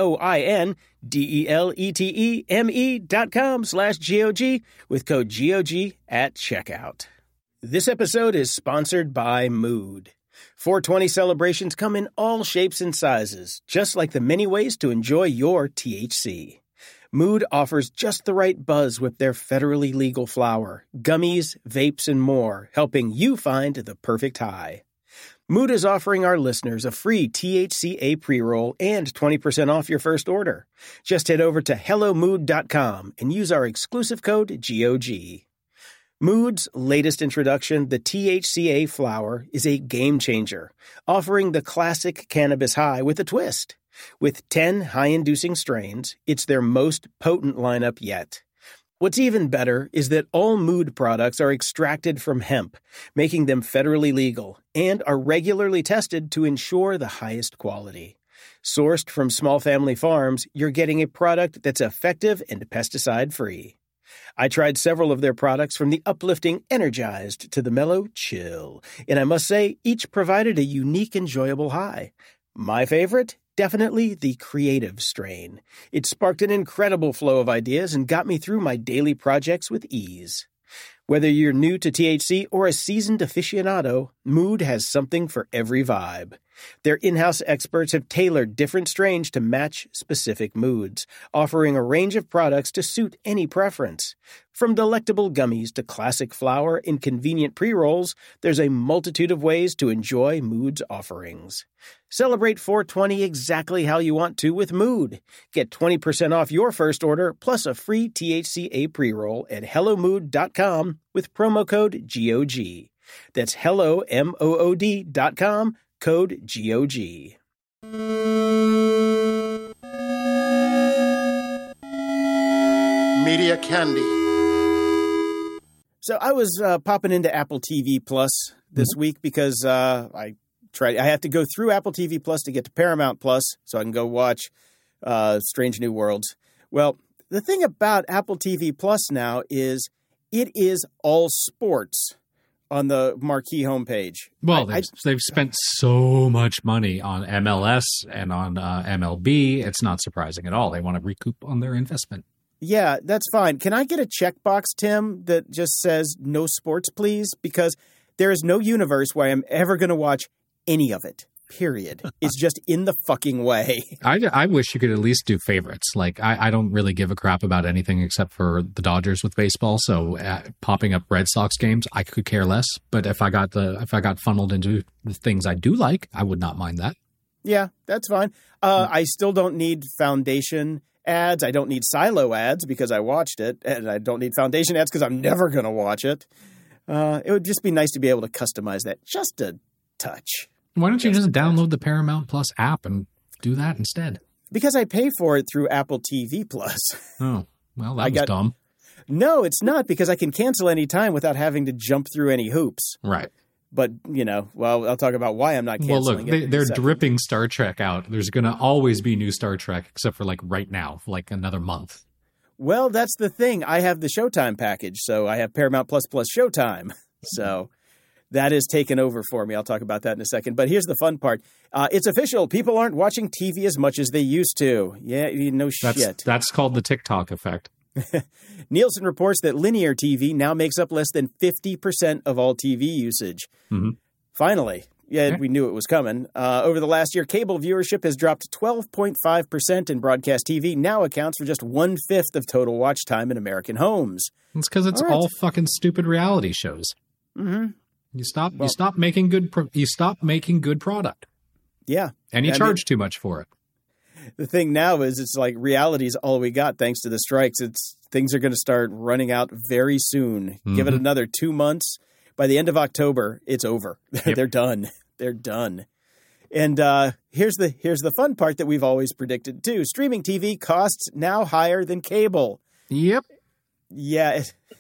J-O-I-N-D-E-L-E-T-E-M-E dot com slash G-O-G with code G O G at checkout. This episode is sponsored by Mood. four twenty celebrations come in all shapes and sizes, just like the many ways to enjoy your T H C. Mood offers just the right buzz with their federally legal flower, gummies, vapes, and more, helping you find the perfect high. Mood is offering our listeners a free T H C A pre-roll and twenty percent off your first order. Just head over to hello mood dot com and use our exclusive code G O G. Mood's latest introduction, the T H C A flower, is a game changer, offering the classic cannabis high with a twist. With ten high-inducing strains, it's their most potent lineup yet. What's even better is that all Mood products are extracted from hemp, making them federally legal, and are regularly tested to ensure the highest quality. Sourced from small family farms, you're getting a product that's effective and pesticide-free. I tried several of their products, from the uplifting Energized to the mellow Chill, and I must say, each provided a unique, enjoyable high. My favorite? Definitely the Creative strain. It sparked an incredible flow of ideas and got me through my daily projects with ease. Whether you're new to T H C or a seasoned aficionado, Mood has something for every vibe. Their in-house experts have tailored different strains to match specific moods, offering a range of products to suit any preference. From delectable gummies to classic flower and convenient pre-rolls, there's a multitude of ways to enjoy Mood's offerings. Celebrate four twenty exactly how you want to with Mood. Get twenty percent off your first order plus a free T H C A pre-roll at hello mood dot com with promo code G O G. That's hello, M O O D dot com, code G O G. Media Candy. So I was uh, popping into Apple T V Plus this mm-hmm. week because uh, I tried. I have to go through Apple T V Plus to get to Paramount Plus so I can go watch uh, Strange New Worlds. Well, the thing about Apple T V Plus now is it is all sports on the marquee homepage. Well, I, they've, I, they've spent so much money on M L S and on uh, M L B. It's not surprising at all. They want to recoup on their investment. Yeah, that's fine. Can I get a checkbox, Tim, that just says no sports, please? Because there is no universe where I'm ever going to watch any of it, period. It's just in the fucking way. I, I wish you could at least do favorites. Like, I, I don't really give a crap about anything except for the Dodgers with baseball. So uh, popping up Red Sox games, I could care less. But if I got the if I got funneled into the things I do like, I would not mind that. Yeah, that's fine. Uh, I still don't need Foundation ads. I don't need Silo ads because I watched it. And I don't need Foundation ads because I'm never going to watch it. Uh, it would just be nice to be able to customize that just a touch. Why don't you just download the Paramount Plus app and do that instead? Because I pay for it through Apple T V Plus. Oh, well, that I was got, dumb. No, it's not, because I can cancel any time without having to jump through any hoops. Right. But, you know, well, I'll talk about why I'm not canceling well, look, they, it. They're dripping Star Trek out. There's going to always be new Star Trek, except for like right now, like another month. Well, that's the thing. I have the Showtime package, so I have Paramount Plus plus Showtime. So that is taken over for me. I'll talk about that in a second. But here's the fun part. Uh, it's official. People aren't watching T V as much as they used to. Yeah, no that's, shit. That's called the TikTok effect. Nielsen reports that linear T V now makes up less than fifty percent of all T V usage. Mm-hmm. Finally. Yeah, yeah, we knew it was coming. Uh, over the last year, cable viewership has dropped twelve point five percent, and broadcast T V now accounts for just one-fifth of total watch time in American homes. It's because it's all, right. all fucking stupid reality shows. Mm-hmm. You stop. Well, you stop making good. Pro- you stop making good product. Yeah, and you I charge mean, too much for it. The thing now is, it's like reality is all we got thanks to the strikes. It's things are going to start running out very soon. Mm-hmm. Give it another two months. By the end of October, it's over. Yep. They're done. They're done. And uh, here's the here's the fun part that we've always predicted too. Streaming T V costs now higher than cable. Yep. Yeah.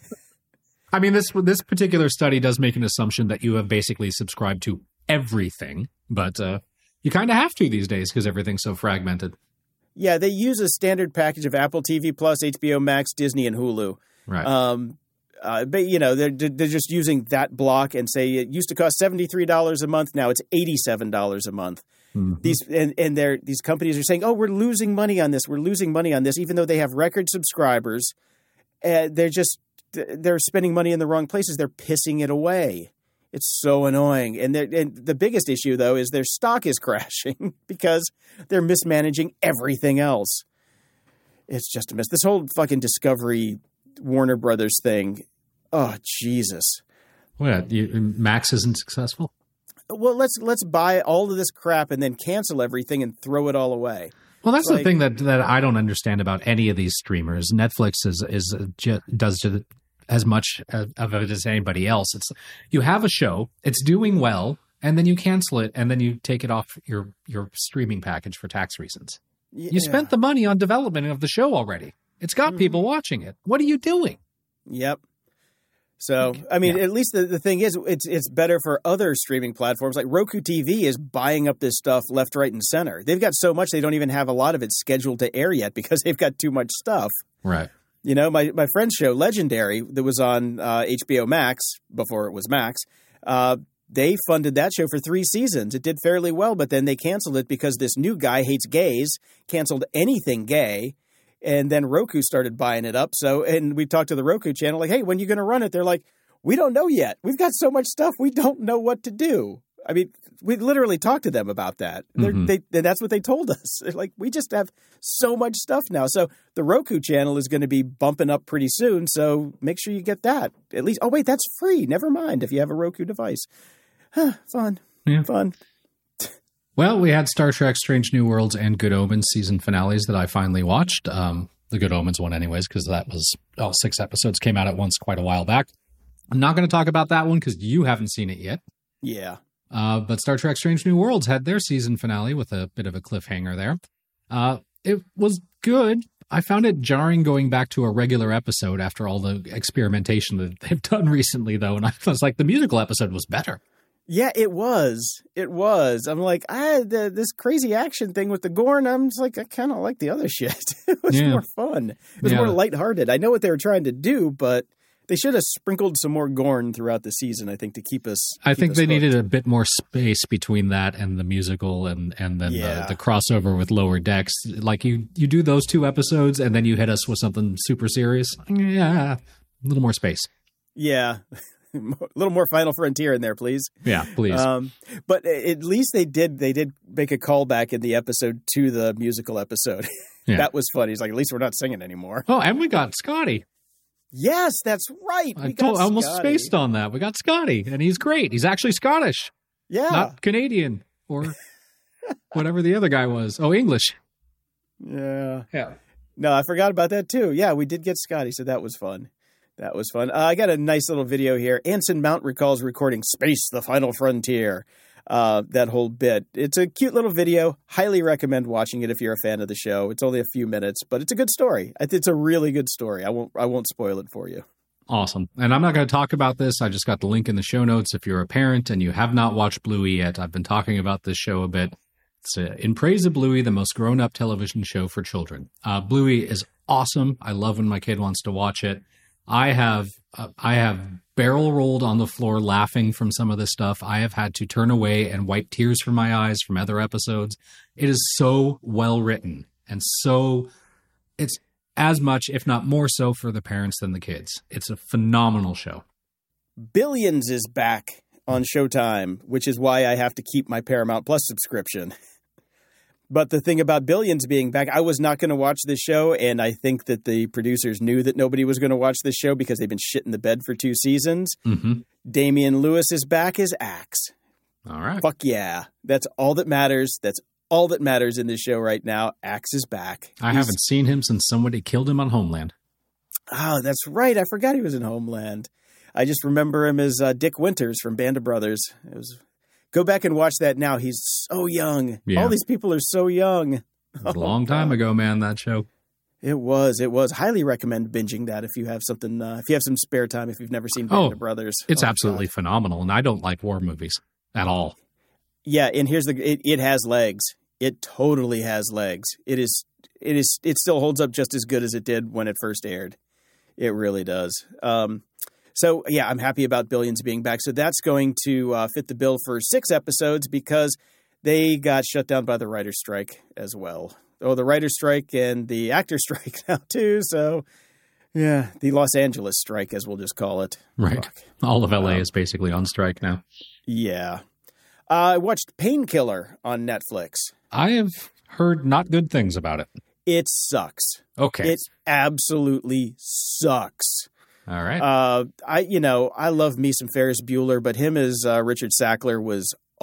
I mean, this this particular study does make an assumption that you have basically subscribed to everything, but uh, you kind of have to these days because everything's so fragmented. Yeah, they use a standard package of Apple T V Plus, H B O Max, Disney, and Hulu. Right. Um, uh, but, you know, they're, they're just using that block and say it used to cost seventy-three dollars a month. Now it's eighty-seven dollars a month. Mm-hmm. These and, and they're, these companies are saying, oh, we're losing money on this. We're losing money on this, even though they have record subscribers. Uh, they're just they're spending money in the wrong places. They're pissing it away. It's so annoying. And, and the biggest issue, though, is their stock is crashing because they're mismanaging everything else. It's just a mess. This whole fucking Discovery Warner Brothers thing. Oh, Jesus. What? You, Max isn't successful? well, let's let's buy all of this crap and then cancel everything and throw it all away. Well, that's Like- the thing that, that I don't understand about any of these streamers. Netflix is is ju- does ju- as much of it as anybody else. It's you have a show, it's doing well, and then you cancel it, and then you take it off your your streaming package for tax reasons. Yeah. You spent the money on development of the show already. It's got Mhm. people watching it. What are you doing? Yep. So, I mean, Yeah. at least the, the thing is, it's it's better for other streaming platforms. Like Roku T V is buying up this stuff left, right, and center. They've got so much they don't even have a lot of it scheduled to air yet because they've got too much stuff. Right. You know, my, my friend's show, Legendary, that was on uh, H B O Max before it was Max, uh, they funded that show for three seasons. It did fairly well, but then they canceled it because this new guy hates gays, canceled anything gay. And then Roku started buying it up. So, and we talked to the Roku channel, like, hey, when are you going to run it? They're like, we don't know yet. We've got so much stuff. We don't know what to do. I mean, we literally talked to them about that. Mhm. They, they, that's what they told us. They're like, we just have so much stuff now. So the Roku channel is going to be bumping up pretty soon. So make sure you get that. At least, oh, wait, that's free. Never mind if you have a Roku device. Huh, fun. Yeah. Fun. Well, we had Star Trek Strange New Worlds and Good Omens season finales that I finally watched. Um, the Good Omens one anyways, because that was, oh, six episodes came out at once quite a while back. I'm not going to talk about that one because you haven't seen it yet. Yeah. Uh, but Star Trek Strange New Worlds had their season finale with a bit of a cliffhanger there. Uh, it was good. I found it jarring going back to a regular episode after all the experimentation that they've done recently, though. And I was like, the musical episode was better. Yeah, it was. It was. I'm like, I had the, this crazy action thing with the Gorn. I'm just like, I kind of like the other shit. It was Yeah. more fun. It was Yeah. more lighthearted. I know what they were trying to do, but they should have sprinkled some more Gorn throughout the season, I think, to keep us. I keep think us they hooked. needed a bit more space between that and the musical and, and then Yeah. the, the crossover with Lower Decks. Like you, you do those two episodes and then you hit us with something super serious. Yeah, a little more space. Yeah. A little more Final Frontier in there, please. Yeah, please. Um, but at least they did. They did make a callback in the episode to the musical episode. Yeah. That was funny. He's like, at least we're not singing anymore. oh, and we got Scotty. Yes, that's right. I, We told, got I almost Scotty. spaced on that. We got Scotty, and he's great. He's actually Scottish, Yeah. not Canadian or whatever the other guy was. Oh, English. Yeah. Yeah. No, I forgot about that too. Yeah, we did get Scotty, so that was fun. That was fun. Uh, I got a nice little video here. Anson Mount recalls recording Space, the Final Frontier. Uh, that whole bit. It's a cute little video. Highly recommend watching it if you're a fan of the show. It's only a few minutes, but it's a good story. It's a really good story. I won't I won't spoil it for you. Awesome. And I'm not going to talk about this. I just got the link in the show notes. If you're a parent and you have not watched Bluey yet, I've been talking about this show a bit. It's uh, In Praise of Bluey, the most grown-up television show for children. Uh, Bluey is awesome. I love when my kid wants to watch it. I have uh, I have barrel rolled on the floor laughing from some of this stuff. I have had to turn away and wipe tears from my eyes from other episodes. It is so well written and so it's as much, if not more so, for the parents than the kids. It's a phenomenal show. Billions is back on Showtime, which is why I have to keep my Paramount Plus subscription. But the thing about Billions being back, I was not going to watch this show, and I think that the producers knew that nobody was going to watch this show because they've been shit in the bed for two seasons. Mm-hmm. Damian Lewis is back as Axe. All right. Fuck yeah. That's all that matters. That's all that matters in this show right now. Axe is back. I He's- haven't seen him since somebody killed him on Homeland. Oh, that's right. I forgot he was in Homeland. I just remember him as uh, Dick Winters from Band of Brothers. It was... Go back and watch that now. He's so young. Yeah. All these people are so young. It was a long time ago, man, that show. It was. It was. Highly recommend binging that if you have something, uh, if you have some spare time, if you've never seen Band Oh, of Brothers. It's Oh, absolutely God. phenomenal, and I don't like war movies at all. Yeah, and here's the it, it has legs. It totally has legs. It is it is it still holds up just as good as it did when it first aired. It really does. Um So, yeah, I'm happy about Billions being back. So that's going to uh, fit the bill for six episodes because they got shut down by the writer's strike as well. Oh, the writer's strike and the actor's strike now, too. So, yeah, the Los Angeles strike, as we'll just call it. Right. Fuck. All of L A Um, is basically on strike now. Yeah. Uh, I watched Painkiller on Netflix. I have heard not good things about it. It sucks. Okay. It absolutely sucks. All right. Uh, I, you know, I love me some Ferris Bueller, but him as uh, Richard Sackler was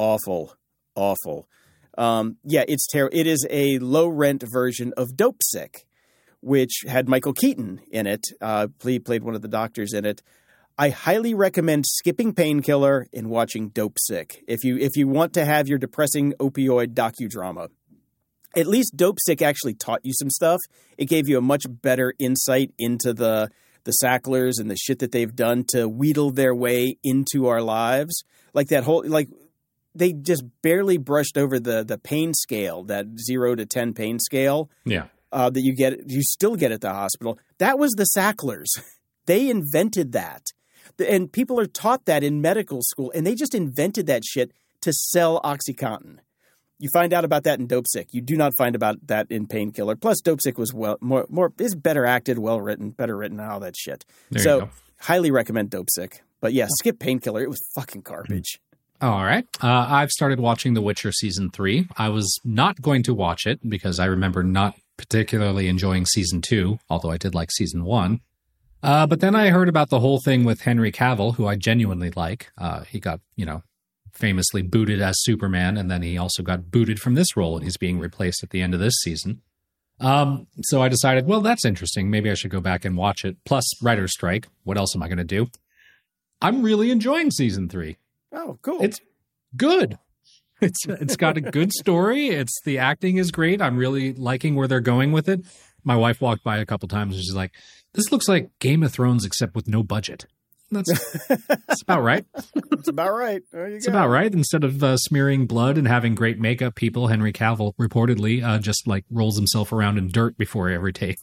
awful, awful. Um, yeah, it's terrible. It is a low-rent version of Dopesick, which had Michael Keaton in it. Uh, he played one of the doctors in it. I highly recommend skipping Painkiller and watching Dopesick if you if you want to have your depressing opioid docudrama. At least Dopesick actually taught you some stuff. It gave you a much better insight into the the Sacklers and the shit that they've done to wheedle their way into our lives. Like that whole, like they just barely brushed over the the pain scale, that zero to ten pain scale. Yeah, uh, that you get, you still get at the hospital. That was the Sacklers. They invented that, and people are taught that in medical school, and they just invented that shit to sell OxyContin. You find out about that in Dopesick. You do not find about that in Painkiller. Plus, Dopesick was well more more is better acted, well written, better written, all that shit. There so, you go. Highly recommend Dopesick. But yeah, skip Painkiller. It was fucking garbage. All right. Uh, I've started watching The Witcher season three. I was not going to watch it because I remember not particularly enjoying season two, although I did like season one. Uh, but then I heard about the whole thing with Henry Cavill, who I genuinely like. Uh, he got, you know, famously booted as Superman, and then he also got booted from this role, and he's being replaced at the end of this season. Um, so I decided, well, that's interesting. Maybe I should go back and watch it. Plus, writer's strike. What else am I going to do? I'm really enjoying season three. Oh, cool. It's good. It's It's got a good story. It's the acting is great. I'm really liking where they're going with it. My wife walked by a couple times and she's like, this looks like Game of Thrones except with no budget. That's, that's about right. It's about right. There you it's go. about right. Instead of uh, smearing blood and having great makeup people, Henry Cavill reportedly uh, just like rolls himself around in dirt before every take.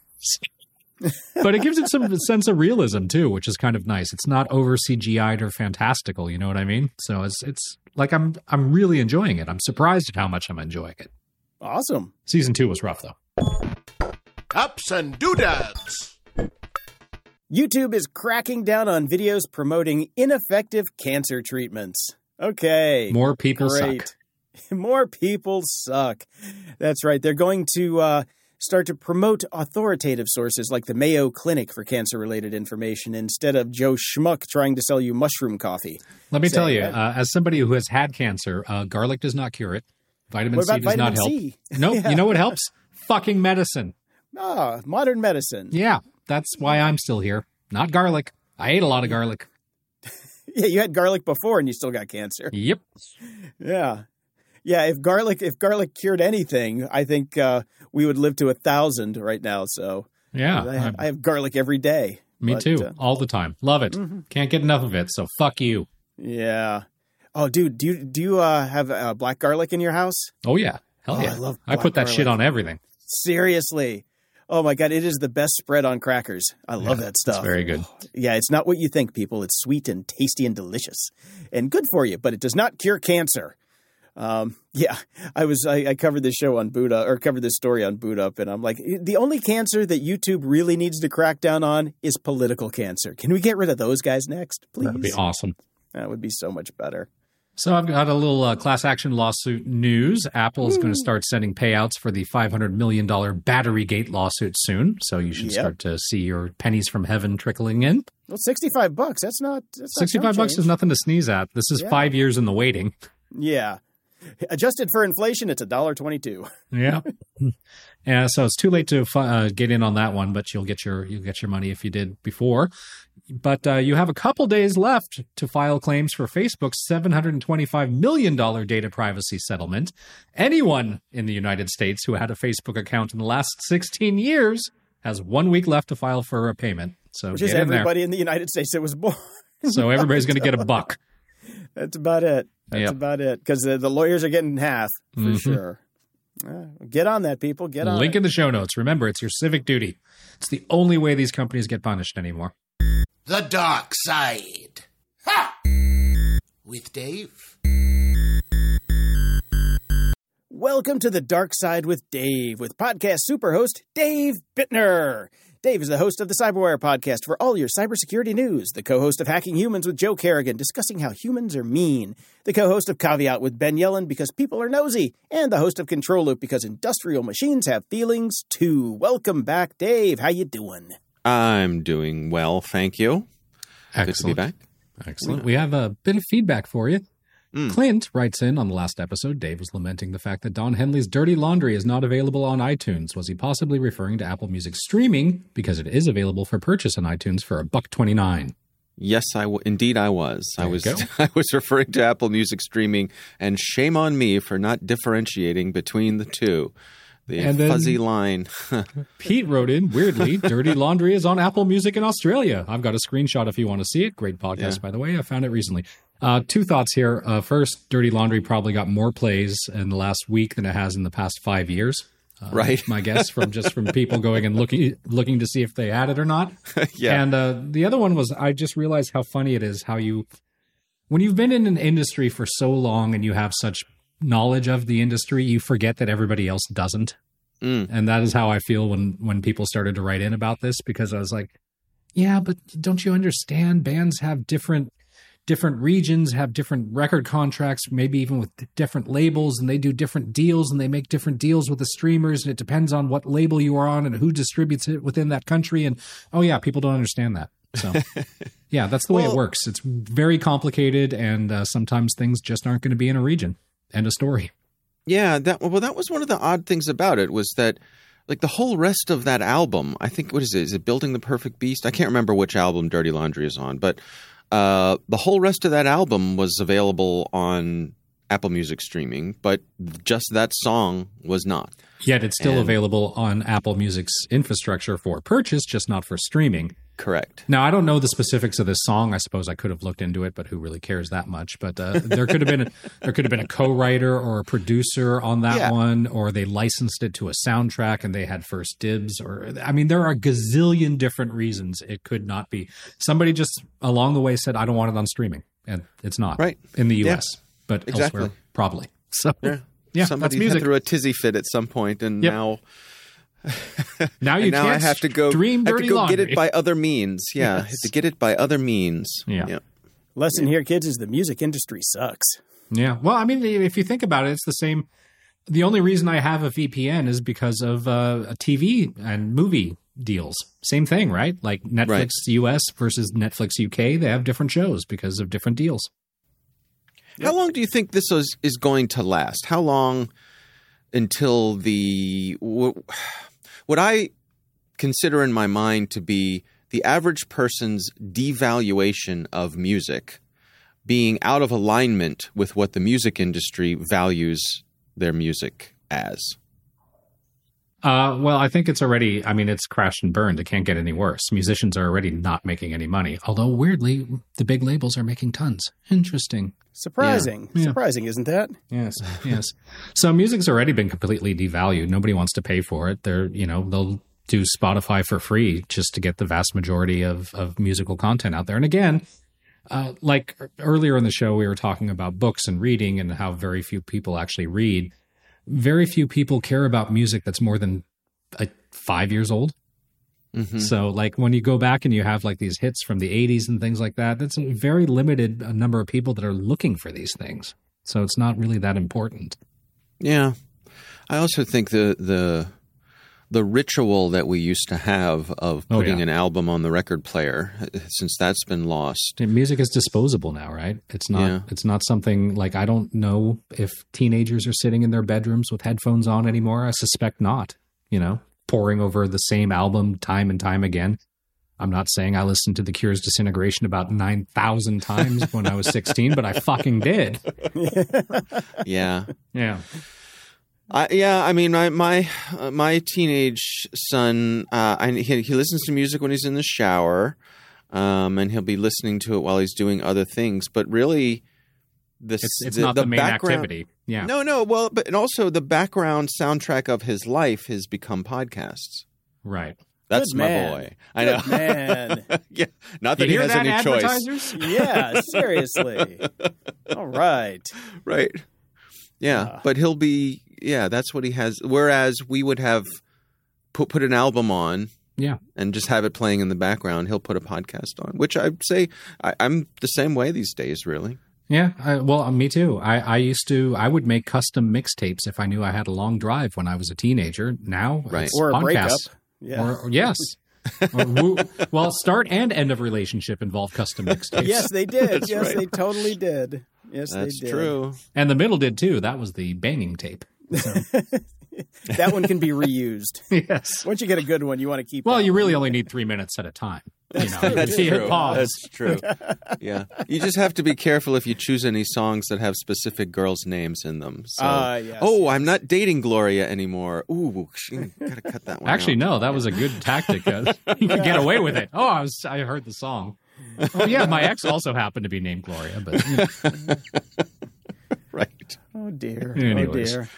But it gives it some sense of realism too, which is kind of nice. It's not over C G I'd or fantastical. You know what I mean? So it's it's like I'm I'm really enjoying it. I'm surprised at how much I'm enjoying it. Awesome. Season two was rough though. Ups and doodads. YouTube is cracking down on videos promoting ineffective cancer treatments. Okay. More people great. suck. More people suck. That's right. They're going to uh, start to promote authoritative sources like the Mayo Clinic for cancer-related information instead of Joe Schmuck trying to sell you mushroom coffee. Let me Say, tell you, uh, uh, as somebody who has had cancer, uh, garlic does not cure it. Vitamin What C about does vitamin not help. C? No, Yeah. You know what helps? Fucking medicine. Ah, modern medicine. Yeah, that's why I'm still here. Not garlic. I ate a lot of garlic. Yeah, you had garlic before and you still got cancer. Yep. Yeah. Yeah, if garlic if garlic cured anything, I think uh, we would live to a thousand right now. So Yeah. I have, I have garlic every day. Me but, too. uh, All the time. Love it. Mm-hmm. Can't get enough of it, so fuck you. Yeah. Oh, dude, do you do you uh, have uh, black garlic in your house? Oh, yeah. Hell Oh, yeah. I love I black put that garlic. shit on everything. Seriously. Oh my God, it is the best spread on crackers. I love Yeah, that stuff. It's very good. Yeah, it's not what you think, people. It's sweet and tasty and delicious and good for you, but it does not cure cancer. Um, yeah, I was I, I covered this show on Boot Up, or covered this story on Boot Up, and I'm like, the only cancer that YouTube really needs to crack down on is political cancer. Can we get rid of those guys next, please? That'd be awesome. That would be so much better. So I've got a little uh, class action lawsuit news. Apple is going to start sending payouts for the five hundred million dollars Batterygate lawsuit soon. So you should Yep. start to see your pennies from heaven trickling in. Well, sixty-five bucks. That's not that's not sixty-five bucks change. is nothing to sneeze at. This is Yeah. five years in the waiting. Yeah. Adjusted for inflation, it's one dollar and twenty-two cents. Yeah. Yeah, so it's too late to uh, get in on that one, but you'll get your you'll get your money if you did before. But uh, you have a couple days left to file claims for Facebook's seven hundred twenty-five million dollars data privacy settlement. Anyone in the United States who had a Facebook account in the last sixteen years has one week left to file for a payment. So Which get is in everybody in the United States that was born. there. So everybody's going to get a buck. That's about it. That's Yep. about it. Because the, the lawyers are getting half for Mhm. sure. Uh, get on that, people. Get on Link it. in the show notes. Remember, it's your civic duty. It's the only way these companies get punished anymore. The Dark Side. Ha! With Dave. Welcome to the Dark Side with Dave, with podcast superhost Dave Bittner. Dave is the host of the Cyberwire podcast for all your cybersecurity news, the co-host of Hacking Humans with Joe Kerrigan, discussing how humans are mean, the co-host of Caveat with Ben Yellen because people are nosy, and the host of Control Loop because industrial machines have feelings too. Welcome back, Dave. How you doing? I'm doing well, thank you. Good to be Excellent. back. Excellent. We have a bit of feedback for you. Mm. Clint writes in on the last episode, Dave was lamenting the fact that Don Henley's Dirty Laundry is not available on iTunes. Was he possibly referring to Apple Music streaming because it is available for purchase on iTunes for a buck twenty-nine? Yes, I w- indeed I was. There I you was go. I was referring to Apple Music streaming, and shame on me for not differentiating between the two. The And then- fuzzy line. Pete wrote in, weirdly, Dirty Laundry is on Apple Music in Australia. I've got a screenshot if you want to see it. Great podcast, Yeah. by the way. I found it recently. Uh, two thoughts here. Uh, first, Dirty Laundry probably got more plays in the last week than it has in the past five years. Uh, Right. My guess from just from people going and looking looking to see if they had it or not. Yeah. And uh, the other one was I just realized how funny it is how you, when you've been in an industry for so long and you have such knowledge of the industry, you forget that everybody else doesn't. Mm. And that is how I feel when when people started to write in about this, because I was like, yeah, but don't you understand? Bands have different different regions, have different record contracts, maybe even with different labels, and they do different deals, and they make different deals with the streamers, and it depends on what label you are on and who distributes it within that country. And oh yeah, people don't understand that. So yeah, that's the way Well- it works. It's very complicated, and uh, sometimes things just aren't going to be in a region. End of story. Yeah, that well, that was one of the odd things about it was that, like, the whole rest of that album, I think, what is it? Is it Building the Perfect Beast? I can't remember which album Dirty Laundry is on, but uh, the whole rest of that album was available on Apple Music streaming, but just that song was not. Yet it's still And- available on Apple Music's infrastructure for purchase, just not for streaming. Correct. Now, I don't know the specifics of this song. I suppose I could have looked into it, but who really cares that much? But uh, there could have been a, there could have been a co-writer or a producer on that Yeah. one, or they licensed it to a soundtrack and they had first dibs. Or I mean, there are gazillion different reasons it could not be. Somebody just along the way said, "I don't want it on streaming," and it's not Right. in the U Yeah. S, but Exactly. elsewhere probably. So Yeah. yeah, Somebody that's music. threw a tizzy fit at some point, and Yep. now Now you and now can't I have to go. stream I have Dirty to go Laundry. get it by other means. Yeah, I have Yes. to get it by other means. Yeah. Lesson here, kids, is the music industry sucks. Yeah. Well, I mean, if you think about it, it's the same. The only reason I have a V P N is because of uh, a T V and movie deals. Same thing, right? Like Netflix Right. U S versus Netflix U K, they have different shows because of different deals. How long do you think this is, is going to last? How long until the what, what I consider in my mind to be the average person's devaluation of music being out of alignment with what the music industry values their music as? Uh, well, I think it's already, I mean, it's crashed and burned. It can't get any worse. Musicians are already not making any money. Although, weirdly, the big labels are making tons. Interesting. Surprising. Yeah. Surprising, isn't that? Yes, yes. So music's already been completely devalued. Nobody wants to pay for it. They're, you know, they'll do Spotify for free just to get the vast majority of, of musical content out there. And again, uh, like earlier in the show, we were talking about books and reading and how very few people actually read. Very few people care about music that's more than uh, five years old. Mm-hmm. So like when you go back and you have like these hits from the eighties and things like that, that's a very limited a number of people that are looking for these things. So it's not really that important. Yeah. I also think the the the ritual that we used to have of Oh, putting yeah. an album on the record player, since that's been lost. Music is disposable now, right? It's not Yeah. it's not something like I don't know if teenagers are sitting in their bedrooms with headphones on anymore. I suspect not, you know, poring over the same album time and time again. I'm not saying I listened to The Cure's Disintegration about nine thousand times when I was sixteen, but I fucking did. Yeah. Yeah. I, yeah, I mean, my my uh, my teenage son, uh, I, he, he listens to music when he's in the shower, um, and he'll be listening to it while he's doing other things. But really, this It's, it's not the, main background- activity. Yeah. No, no. Well, but and also the background soundtrack of his life has become podcasts. Right. That's Good my man. boy. I know. Good man. Yeah, not that You he hear has that, any choice. advertisers? Yeah, seriously. All right. Right. Yeah, Uh. but he'll be. Yeah, that's what he has. Whereas we would have put put an album on. Yeah. And just have it playing in the background. He'll put a podcast on, which I'd say I, I'm the same way these days, really. Yeah, I, well, uh, me too. I, I used to, I would make custom mixtapes if I knew I had a long drive when I was a teenager. Now, Right. it's Or a podcasts. breakup. Yeah. Or, or- yes. Or woo, well, start and end of relationship involve custom mixtapes. Yes, they did. yes, right. they totally did. Yes, That's they did. true. And the middle did too. That was the banging tape. So. That one can be reused. Yes. Once you get a good one, you want to keep Well, that you one. really only need three minutes at a time. You know, you That's can hit true. pause. That's true. Yeah. You just have to be careful if you choose any songs that have specific girls' names in them. So, Ah, yes, oh, yes. I'm not dating Gloria anymore. Ooh, gotta cut that one Actually, out. no, that was a good tactic. Uh, you could get away with it. Oh, I was. I heard the song. Oh, yeah, my ex also happened to be named Gloria, but you know. Right. Oh, dear. Anyways. Oh, dear.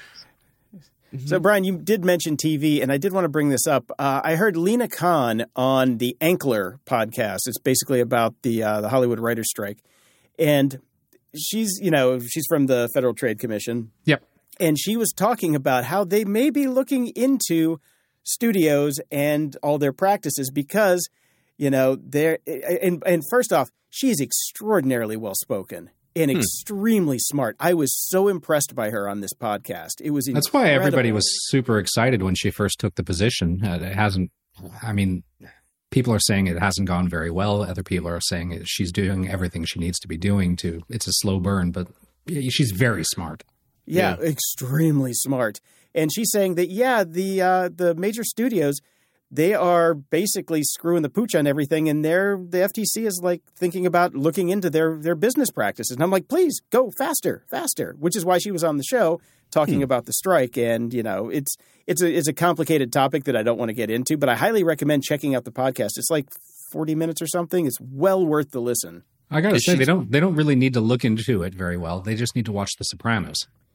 So, Brian, you did mention T V, and I did want to bring this up. Uh, I heard Lena Khan on the Ankler podcast. It's basically about the uh, the Hollywood writer's strike. And she's, you know, she's from the Federal Trade Commission. Yep. And she was talking about how they may be looking into studios and all their practices because, you know, they're – and and first off, she's extraordinarily well-spoken. And Hmm. extremely smart. I was so impressed by her on this podcast. It was incredible. That's why everybody was super excited when she first took the position. Uh, it hasn't, I mean, people are saying it hasn't gone very well. Other people are saying it, she's doing everything she needs to be doing to, it's a slow burn, but she's very smart. Yeah, Yeah. extremely smart. And she's saying that, yeah, the uh, the major studios, they are basically screwing the pooch on everything, and they're, the F T C is like thinking about looking into their, their business practices. And I'm like, please go faster, faster, which is why she was on the show talking Hmm. about the strike. And, you know, it's it's a, it's a complicated topic that I don't want to get into, but I highly recommend checking out the podcast. It's like forty minutes or something. It's well worth the listen. I got to Is say, she- they don't, they don't really need to look into it very well. They just need to watch The Sopranos.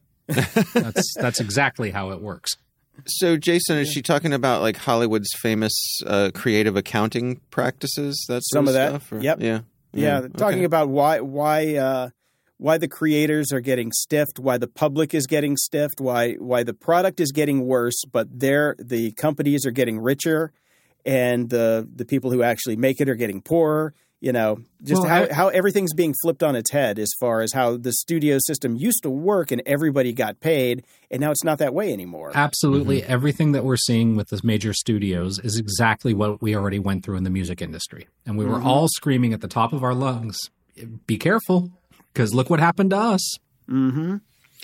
That's, that's exactly how it works. So, Jason, is she talking about like Hollywood's famous uh, creative accounting practices? That sort Some of that. stuff? Or- Yep. Yeah. Yeah, Mm, talking okay. about why why uh, why the creators are getting stiffed, why the public is getting stiffed, why why the product is getting worse, but they're the companies are getting richer, and the the people who actually make it are getting poorer. You know, just Well, how, I- how everything's being flipped on its head as far as how the studio system used to work and everybody got paid, and now it's not that way anymore. Absolutely everything that we're seeing with the major studios is exactly what we already went through in the music industry. And we were all screaming at the top of our lungs, be careful, because look what happened to us. Mm-hmm.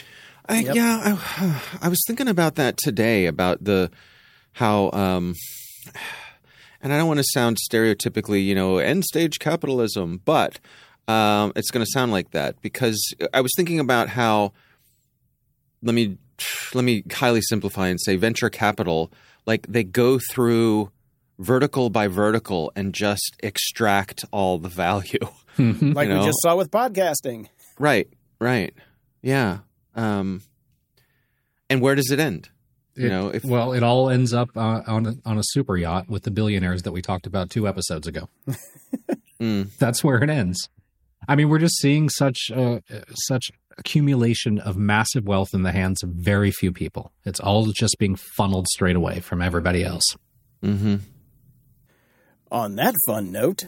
I, Yep. Yeah, I, I was thinking about that today about the how, um, and I don't want to sound stereotypically, you know, end stage capitalism, but um, it's going to sound like that because I was thinking about how. Let me let me highly simplify and say venture capital, like they go through vertical by vertical and just extract all the value. Like You we know? just saw with podcasting. Right, right, yeah. Um, and where does it end? You It- know, if well, it all ends up uh, on a, on a super yacht with the billionaires that we talked about two episodes ago. Mm. That's where it ends. I mean, we're just seeing such uh, such accumulation of massive wealth in the hands of very few people. It's all just being funneled straight away from everybody else. Mm-hmm. On that fun note,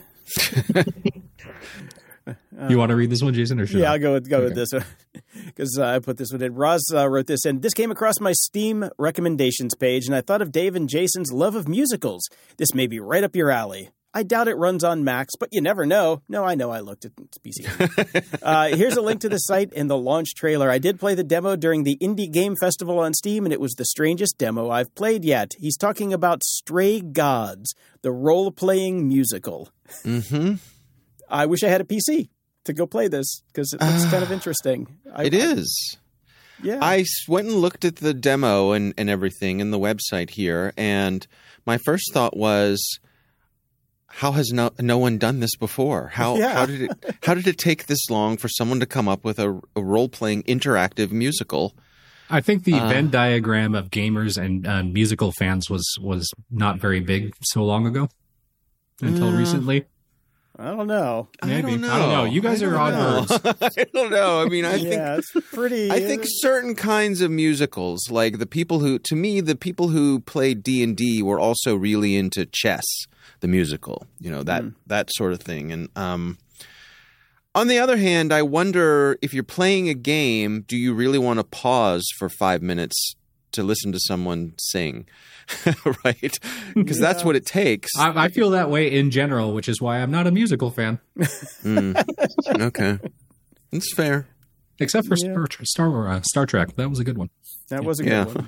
You want to read this one, Jason, or should yeah, I? I'll go with go with Okay. this one because uh, I put this one in. Roz uh, wrote this in. This came across my Steam recommendations page, and I thought of Dave and Jason's love of musicals. This may be right up your alley. I doubt it runs on Macs, but you never know. No, I know. I looked at P C. uh, here's a link to the site and the launch trailer. I did play the demo during the Indie Game Festival on Steam, and it was the strangest demo I've played yet. He's talking about Stray Gods, the role-playing musical. Mm-hmm. I wish I had a P C to go play this because it looks kind of interesting. I, It is. Yeah. I s- went and looked at the demo and, and everything in the website here, and my first thought was, how has no no one done this before? How Yeah. how did it how did it take this long for someone to come up with a, a role playing interactive musical? I think the Uh, Venn diagram of gamers and uh, musical fans was was not very big so long ago until Uh, recently. I don't know. Maybe. I don't know. I don't know. You guys I are don't odd know. birds. I don't know. I mean, I think yeah, it's pretty. I think certain kinds of musicals, like the people who, to me, the people who played D and D were also really into Chess, the musical, you know, that that sort of thing. And um, on the other hand, I wonder if you're playing a game, do you really want to pause for five minutes to listen to someone sing, right? Because that's what it takes. I, I feel that way in general, which is why I'm not a musical fan. Mm. Okay, that's fair. Except for Yeah. Star, Star, uh, Star Trek. That was a good one. That was a good Yeah. one.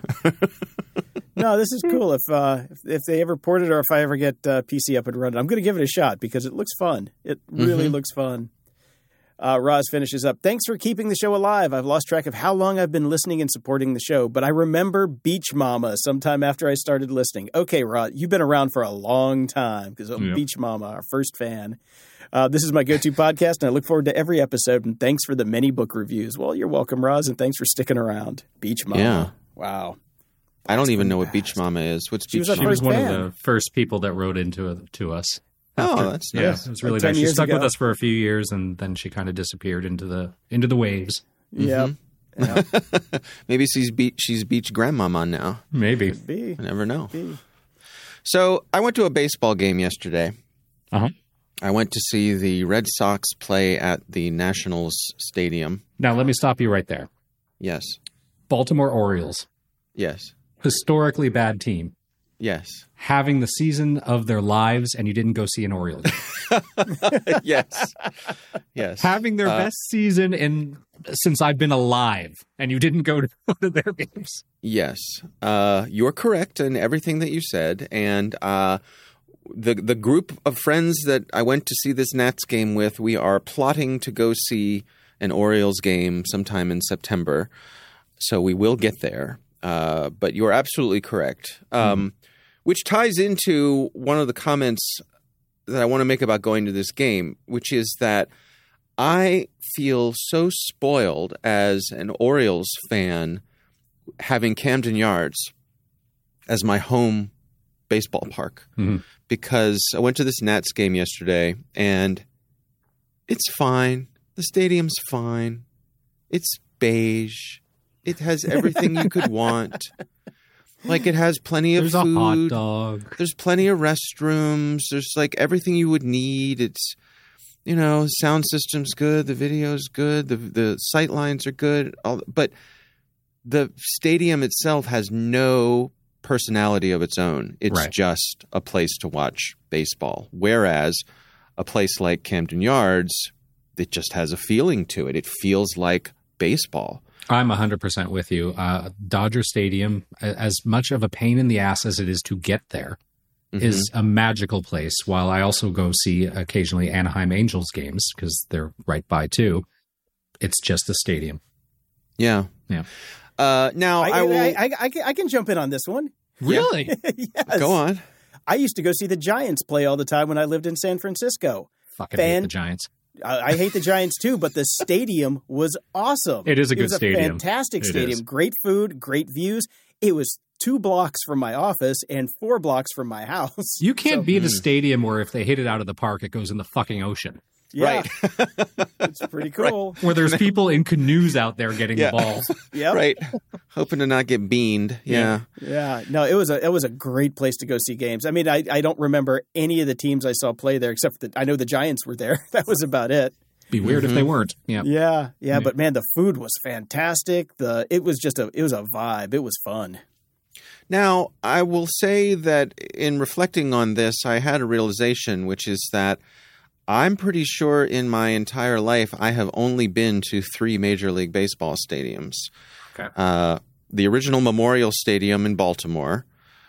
No, this is cool. If, uh, if if they ever port it or if I ever get uh, P C up and running, I'm going to give it a shot because it looks fun. It really Mm-hmm. looks fun. Uh, Roz finishes up. Thanks for keeping the show alive. I've lost track of how long I've been listening and supporting the show, but I remember Beach Mama sometime after I started listening. Okay, Roz, you've been around for a long time because of Yep. Beach Mama, our first fan. Uh, this is my go-to podcast, and I look forward to every episode, and thanks for the many book reviews. Well, you're welcome, Roz, and thanks for sticking around. Beach Mama. Yeah. Wow. I don't even know what fast. Beach Mama is. What's She Beach was our She Mama? was First one fan. of the first people that wrote into it, to us. Oh, that's Yeah, nice. it was really Like ten nice. She years stuck ago. with us for a few years, and then she kind of disappeared into the into the waves. Yep. Yeah. Maybe she's beach, she's beach grandmama now. Maybe. Be. I never know. Be. So I went to a baseball game yesterday. Uh huh. I went to see the Red Sox play at the Nationals Stadium. Now let me stop you right there. Yes. Baltimore Orioles, Yes. historically bad team, Yes. having the season of their lives, and you didn't go see an Orioles game. yes. Yes. Having their Uh, best season in since I've been alive, and you didn't go to one of their games. Yes. Uh, you're correct in everything that you said. And uh, the the group of friends that I went to see this Nats game with, we are plotting to go see an Orioles game sometime in September. So we will get there. Uh, but you're absolutely correct. Um, which ties into one of the comments that I want to make about going to this game, which is that I feel so spoiled as an Orioles fan having Camden Yards as my home baseball park, Mhm. because I went to this Nats game yesterday and it's fine. The stadium's fine. It's beige. It has everything you could want. Like, it has plenty of There's a food. hot dog. There's plenty of restrooms. There's like everything you would need. It's, you know, sound system's good. The video's good. The the sight lines are good. All, but the stadium itself has no personality of its own. It's Right. just a place to watch baseball. Whereas a place like Camden Yards, it just has a feeling to it. It feels like baseball. I'm one hundred percent with you. Uh, Dodger Stadium, a- as much of a pain in the ass as it is to get there, is a magical place. While I also go see occasionally Anaheim Angels games because they're right by too. It's just a stadium. Yeah. Yeah. Uh, now I, I, will I, I, I, can, I can jump in on this one. Really? Yes. go on. I used to go see the Giants play all the time when I lived in San Francisco. Fucking hate Fan- the Giants. I, I hate the Giants too, but the stadium was awesome. It is a it good was a stadium. fantastic It stadium. is. Great food, great views. It was two blocks from my office and four blocks from my house. You can't So- beat a stadium where if they hit it out of the park, it goes in the fucking ocean. Yeah, Right. it's pretty cool. Where there's people in canoes out there getting Yeah. the balls. Yep. Right. Hoping to not get beaned. Yeah. Yeah, no, it was a it was a great place to go see games. I mean, I, I don't remember any of the teams I saw play there, except that I know the Giants were there. That was about it. Be weird if they weren't. Yeah. Yeah, yeah, but man, the food was fantastic. The it was just a it was a vibe. It was fun. Now, I will say that in reflecting on this, I had a realization, which is that I'm pretty sure in my entire life I have only been to three Major League Baseball stadiums. Okay. Uh, the original Memorial Stadium in Baltimore,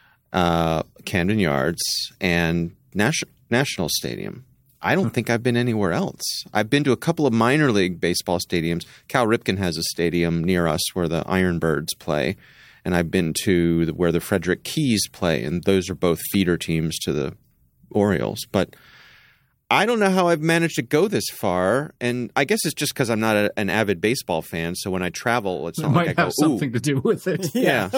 uh, Camden Yards, and Nas- National Stadium. I don't think I've been anywhere else. I've been to a couple of minor league baseball stadiums. Cal Ripken has a stadium near us where the Ironbirds play, and I've been to the, where the Frederick Keys play, and those are both feeder teams to the Orioles. But I don't know how I've managed to go this far, and I guess it's just because I'm not a, an avid baseball fan. So when I travel, it's It not might like I have go, something "Ooh, to do with it. yeah."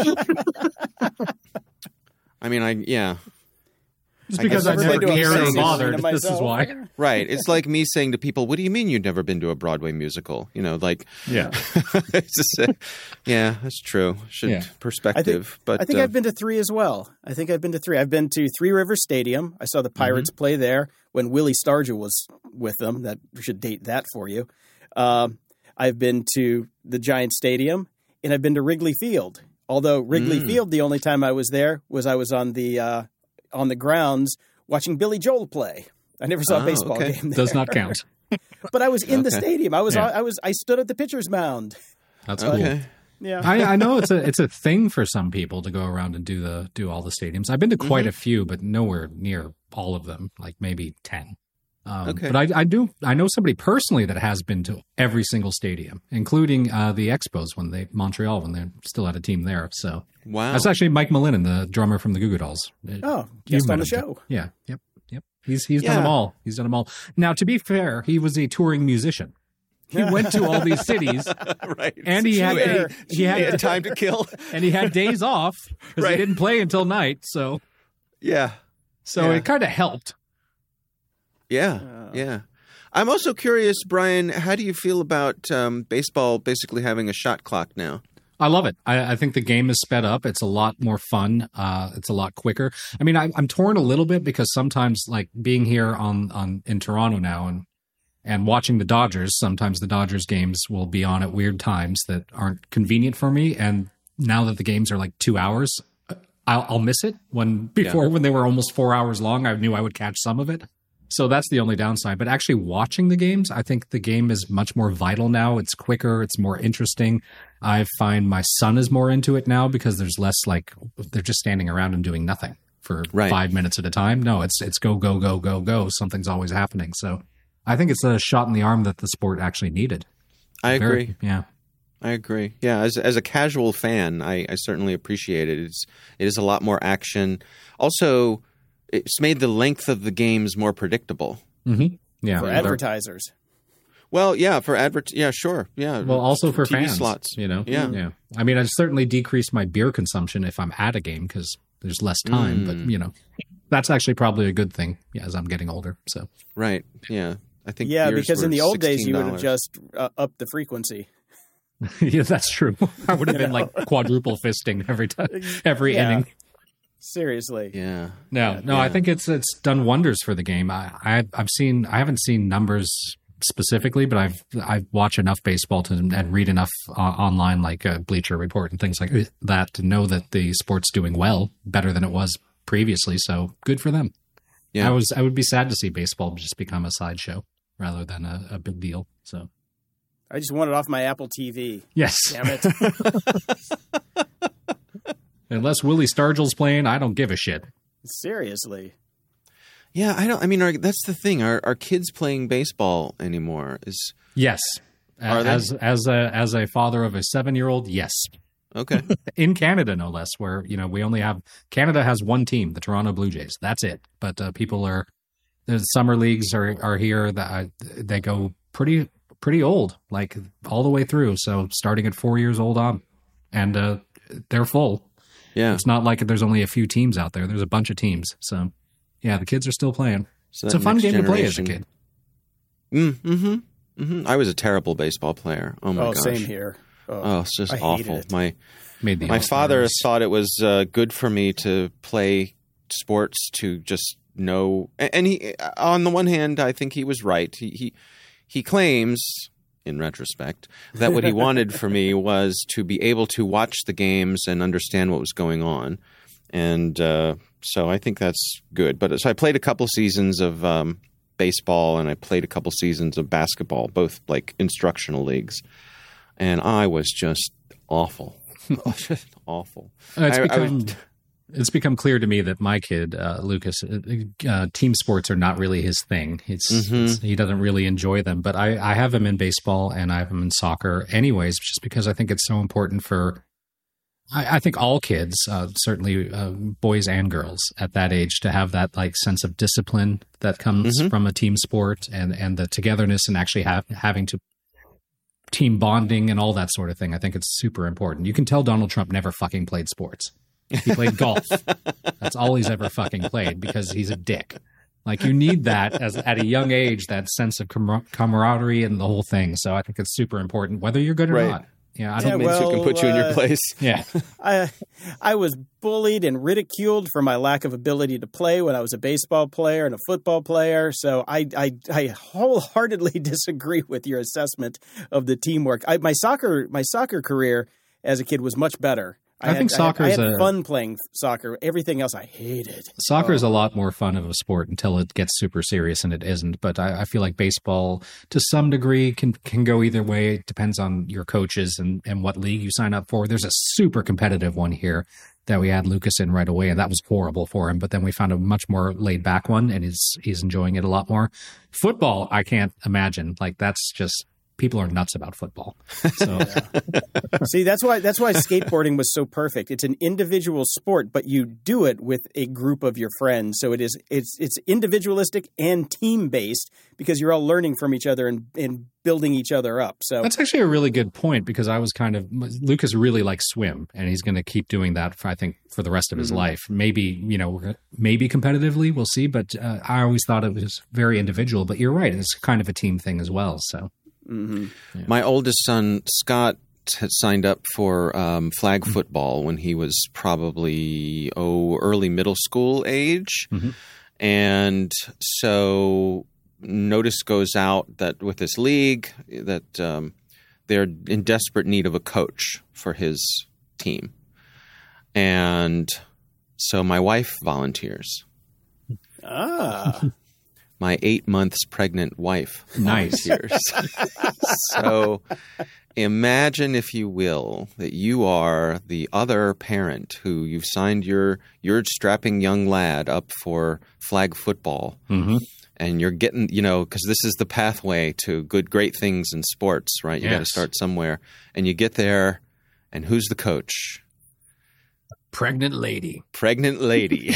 I mean, I yeah. Just I because guess I've never never been to a cared or musical bothered. to This is myself. why. Right. It's like me saying to people, what do you mean you've never been to a Broadway musical? You know, like, Yeah. it's just, uh, yeah, that's true. Should Yeah. perspective. but I think uh, I've been to three as well. I think I've been to three. I've been to Three Rivers Stadium. I saw the Pirates play there when Willie Stargell was with them. That we should date that for you. Um, I've been to the Giant Stadium, and I've been to Wrigley Field. Although Wrigley Mm. Field, the only time I was there was I was on the uh, on the grounds watching Billy Joel play. I never saw a Oh, baseball okay. game there. Does not count. but I was in the Okay. stadium. I was Yeah. I was I stood at the pitcher's mound. That's cool. Okay. Yeah. I, I know it's a it's a thing for some people to go around and do the do all the stadiums. I've been to quite Mm-hmm. a few, but nowhere near all of them. Like maybe ten. Um, Okay. But I, I do I know somebody personally that has been to every single stadium, including uh, the Expos when they Montreal when they still had a team there. So Wow. that's actually Mike Malinin, the drummer from the Goo Goo Dolls. Oh, You've guest met on the him, too. show. Yeah. Yep. Yep. He's he's done Yeah. them all. He's done them all. Now, to be fair, he was a touring musician. He went to all these cities, right. and he had Sure. he He had had time to kill. and he had days off because Right. he didn't play until night. So Yeah. so Yeah. it kind of helped. Yeah. Yeah. I'm also curious, Brian, how do you feel about um, baseball basically having a shot clock now? I love it. I, I think the game is sped up. It's a lot more fun. Uh, it's a lot quicker. I mean, I, I'm torn a little bit because sometimes, like being here on, on in Toronto now and and watching the Dodgers, sometimes the Dodgers games will be on at weird times that aren't convenient for me. And now that the games are like two hours, I'll, I'll miss it. When before Yeah. when they were almost four hours long, I knew I would catch some of it. So that's the only downside. But actually watching the games, I think the game is much more vital now. It's quicker. It's more interesting. I find my son is more into it now because there's less like they're just standing around and doing nothing for Right. five minutes at a time. No, it's it's go, go, go, go, go. Something's always happening. So I think it's a shot in the arm that the sport actually needed. I Very- agree. yeah. I agree. Yeah, as as a casual fan, I, I certainly appreciate it. It's it is a lot more action. Also, it's made the length of the games more predictable. Mm-hmm. Yeah. For They're- advertisers. Well, yeah, for advert, yeah, sure, yeah. Well, also for T V fans, slots. you know. Yeah. yeah. I mean, I've certainly decreased my beer consumption if I'm at a game because there's less time. Mm. But you know, that's actually probably a good thing. Yeah, as I'm getting older. So Right. Yeah, I think. Yeah, beers because in were the old days you would have sixteen dollars. just uh, upped the frequency. yeah, that's true. I would have been like quadruple fisting every time, every Yeah. inning. Seriously. Yeah. No, no, I Yeah. think it's it's done wonders for the game. I, I I've seen I haven't seen numbers specifically, but I've I've watched enough baseball to and read enough uh, online like uh, Bleacher Report and things like that to know that the sport's doing well, better than it was previously. So good for them. Yeah. I was I would be sad to see baseball just become a sideshow rather than a, a big deal. So I just want it off my Apple T V. yes, Damn it. unless Willie Stargell's playing, I don't give a shit. Seriously. Yeah, I don't. I mean, are, that's the thing. Are are kids playing baseball anymore? Is Yes, Are they? as as a as a father of a seven year old, yes. okay. In Canada, no less, where you know we only have Canada has one team, the Toronto Blue Jays. That's it. But uh, people are the summer leagues are are here. That I, they go pretty pretty old, like all the way through. So starting at four years old on, and uh, they're full. Yeah. It's not like there's only a few teams out there. There's a bunch of teams. So yeah, the kids are still playing. So It's a that fun next game to play as a generation- kid. Mm, mm-hmm. Mm-hmm. I was a terrible baseball player. Oh my Oh, gosh. same here. Oh, it's just I hated awful. it. My Made the my father All-Stars. thought it was uh, good for me to play sports to just know. a- And he, on the one hand, I think he was right. He he, he claims, in retrospect, that what he wanted for me was to be able to watch the games and understand what was going on. And uh, so I think that's good. But so I played a couple seasons of um, baseball and I played a couple seasons of basketball, both like instructional leagues. And I was just awful. Just awful. Uh, it's I- I become would- it's become clear to me that my kid uh, Lucas, uh, uh, team sports are not really his thing. It's, Mhm. it's he doesn't really enjoy them. But I, I have him in baseball and I have him in soccer, anyways, just because I think it's so important for. I, I think all kids, uh, certainly uh, boys and girls at that age, to have that like sense of discipline that comes Mhm. from a team sport and and the togetherness and actually have, having to. Team bonding and all that sort of thing. I think it's super important. You can tell Donald Trump never fucking played sports. He played golf. That's all he's ever fucking played because he's a dick. Like you need that as at a young age, that sense of camar- camaraderie and the whole thing. So I think it's super important, whether you're good or Right. not. Yeah, I Yeah, don't. Means who can well, put you in your uh, place. Yeah, I I was bullied and ridiculed for my lack of ability to play when I was a baseball player and a football player. So I I, I wholeheartedly disagree with your assessment of the teamwork. I, my soccer my soccer career as a kid was much better. I, I think soccer I is had, I had a, fun playing soccer. Everything else I hated. Soccer oh. is a lot more fun of a sport until it gets super serious, and it isn't. But I, I feel like baseball, to some degree, can can go either way. It depends on your coaches and, and what league you sign up for. There's a super competitive one here that we had Lucas in right away, and that was horrible for him. But then we found a much more laid back one, and he's he's enjoying it a lot more. Football, I can't imagine. Like, that's just, people are nuts about football. So see, that's why that's why skateboarding was so perfect. It's an individual sport, but you do it with a group of your friends. So it is it's it's individualistic and team based because you're all learning from each other and, and building each other up. So that's actually a really good point, because I was kind of Lucas really likes swim, and he's going to keep doing that for, I think, for the rest of his mm-hmm. life. Maybe, you know, maybe competitively, we'll see. But uh, I always thought it was very individual. But you're right, it's kind of a team thing as well. So. Mm-hmm. Yeah. My oldest son, Scott, had signed up for um, flag football when he was probably, oh, early middle school age. Mm-hmm. And so notice goes out that with this league that um, they're in desperate need of a coach for his team. And so my wife volunteers. Ah. My eight months pregnant wife. Nice. So imagine, if you will, that you are the other parent who you've signed your your strapping young lad up for flag football. Mm-hmm. And you're getting, you know, because this is the pathway to good, great things in sports, right? You yes. got to start somewhere. And you get there, and who's the coach? Pregnant lady. Pregnant lady.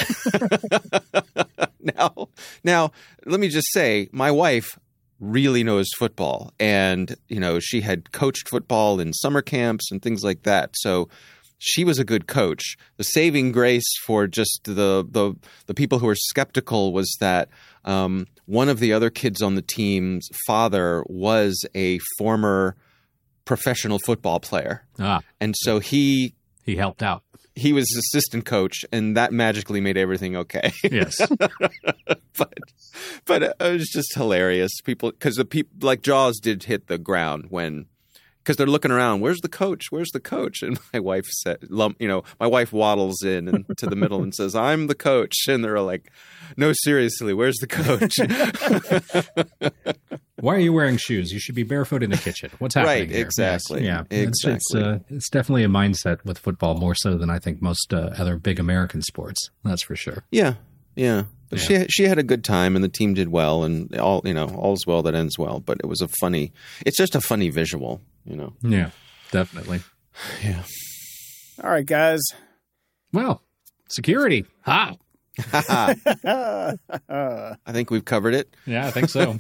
Now, now, let me just say, my wife really knows football, and you know, she had coached football in summer camps and things like that. So she was a good coach. The saving grace for just the the, the people who were skeptical was that um, one of the other kids on the team's father was a former professional football player, ah. and so he he helped out. He was assistant coach, and that magically made everything okay. Yes, but but it was just hilarious. People, because the people like Jaws did hit the ground when, because they're looking around. Where's the coach? Where's the coach? And my wife said, you know, my wife waddles in and to the middle and says, "I'm the coach," and they're like, "No, seriously, where's the coach?" Why are you wearing shoes? You should be barefoot in the kitchen. What's happening right, here? Exactly. Yes. Yeah, exactly. It's, it's, uh, it's definitely a mindset with football, more so than I think most uh, other big American sports. That's for sure. Yeah, yeah. But yeah. she she had a good time, and the team did well, and all you know, all's well that ends well. But it was a funny. It's just a funny visual, you know. Yeah, definitely. Yeah. All right, guys. Well, security. Ha. I think we've covered it. Yeah, I think so.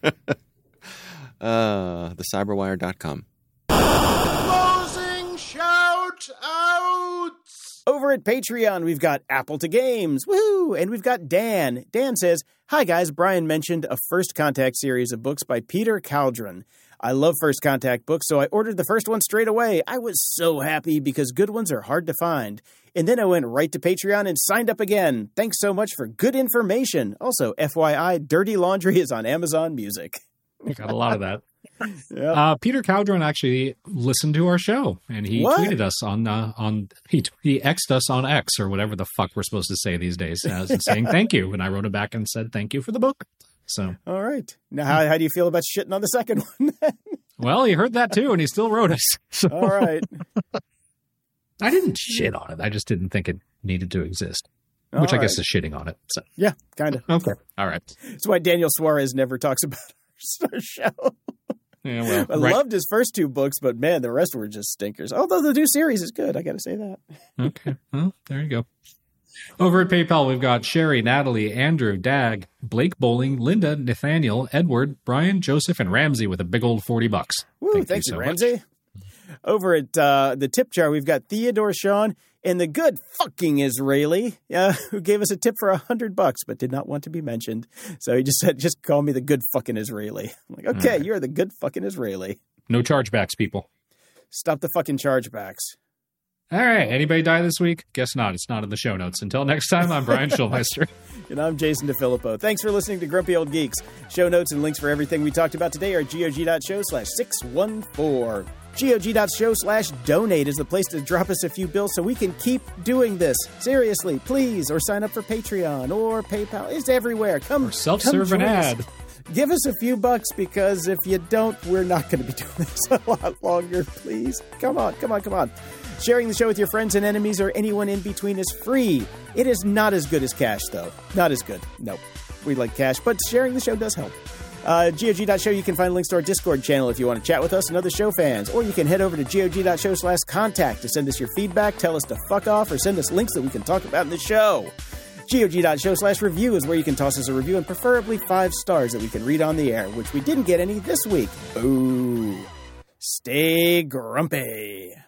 Uh, the cyberwire dot com. Closing shout outs! Over at Patreon, we've got Apple to Games. Woohoo! And we've got Dan. Dan says, "Hi guys, Brian mentioned a First Contact series of books by Peter Caldron. I love First Contact books, so I ordered the first one straight away. I was so happy because good ones are hard to find. And then I went right to Patreon and signed up again. Thanks so much for good information. Also, F Y I, Dirty Laundry is on Amazon Music." We got a lot of that. Yep. Uh, Peter Caldron actually listened to our show, and he What? tweeted us on uh, on he he X'd us on X, or whatever the fuck we're supposed to say these days, as saying thank you. And I wrote him back and said thank you for the book. So, All right. Now, how, how do you feel about shitting on the second one? well, he heard that too, and he still wrote us. So, All right. I didn't shit on it. I just didn't think it needed to exist, All which I right. guess is shitting on it. So, Yeah, kind of. okay, all right. That's why Daniel Suarez never talks about our show. Yeah, well, I right. loved his first two books, but man, the rest were just stinkers. Although the new series is good, I got to say that. Okay, well, there you go. Over at PayPal, we've got Sherry, Natalie, Andrew, Dag, Blake Bowling, Linda, Nathaniel, Edward, Brian, Joseph, and Ramsey with a big old forty bucks. Woo, Thank thanks, you so Ramsey. much. Over at uh, the tip jar, we've got Theodore Sean and the good fucking Israeli, uh, who gave us a tip for a hundred bucks, but did not want to be mentioned. So he just said, "Just call me the good fucking Israeli." I'm like, okay, right. You're the good fucking Israeli. No chargebacks, people. Stop the fucking chargebacks. All right. Anybody die this week? Guess not. It's not in the show notes. Until next time, I'm Brian Schulmeister. And I'm Jason DeFilippo. Thanks for listening to Grumpy Old Geeks. Show notes and links for everything we talked about today are gog.show slash 614. gog.show slash donate is the place to drop us a few bills so we can keep doing this. Seriously, please. Or sign up for Patreon or PayPal. It's everywhere. Come, or self-serve come an join ad. Us. Give us a few bucks, because if you don't, we're not going to be doing this a lot longer. Please. Come on, come on, come on. Sharing the show with your friends and enemies or anyone in between is free. It is not as good as cash, though. Not as good. Nope. We like cash, but sharing the show does help. Uh, gog.show, you can find links to our Discord channel if you want to chat with us and other show fans. Or you can head over to gog.show slash contact to send us your feedback, tell us to fuck off, or send us links that we can talk about in the show. gog.show slash review is where you can toss us a review, and preferably five stars that we can read on the air, which we didn't get any this week. Ooh. Stay grumpy.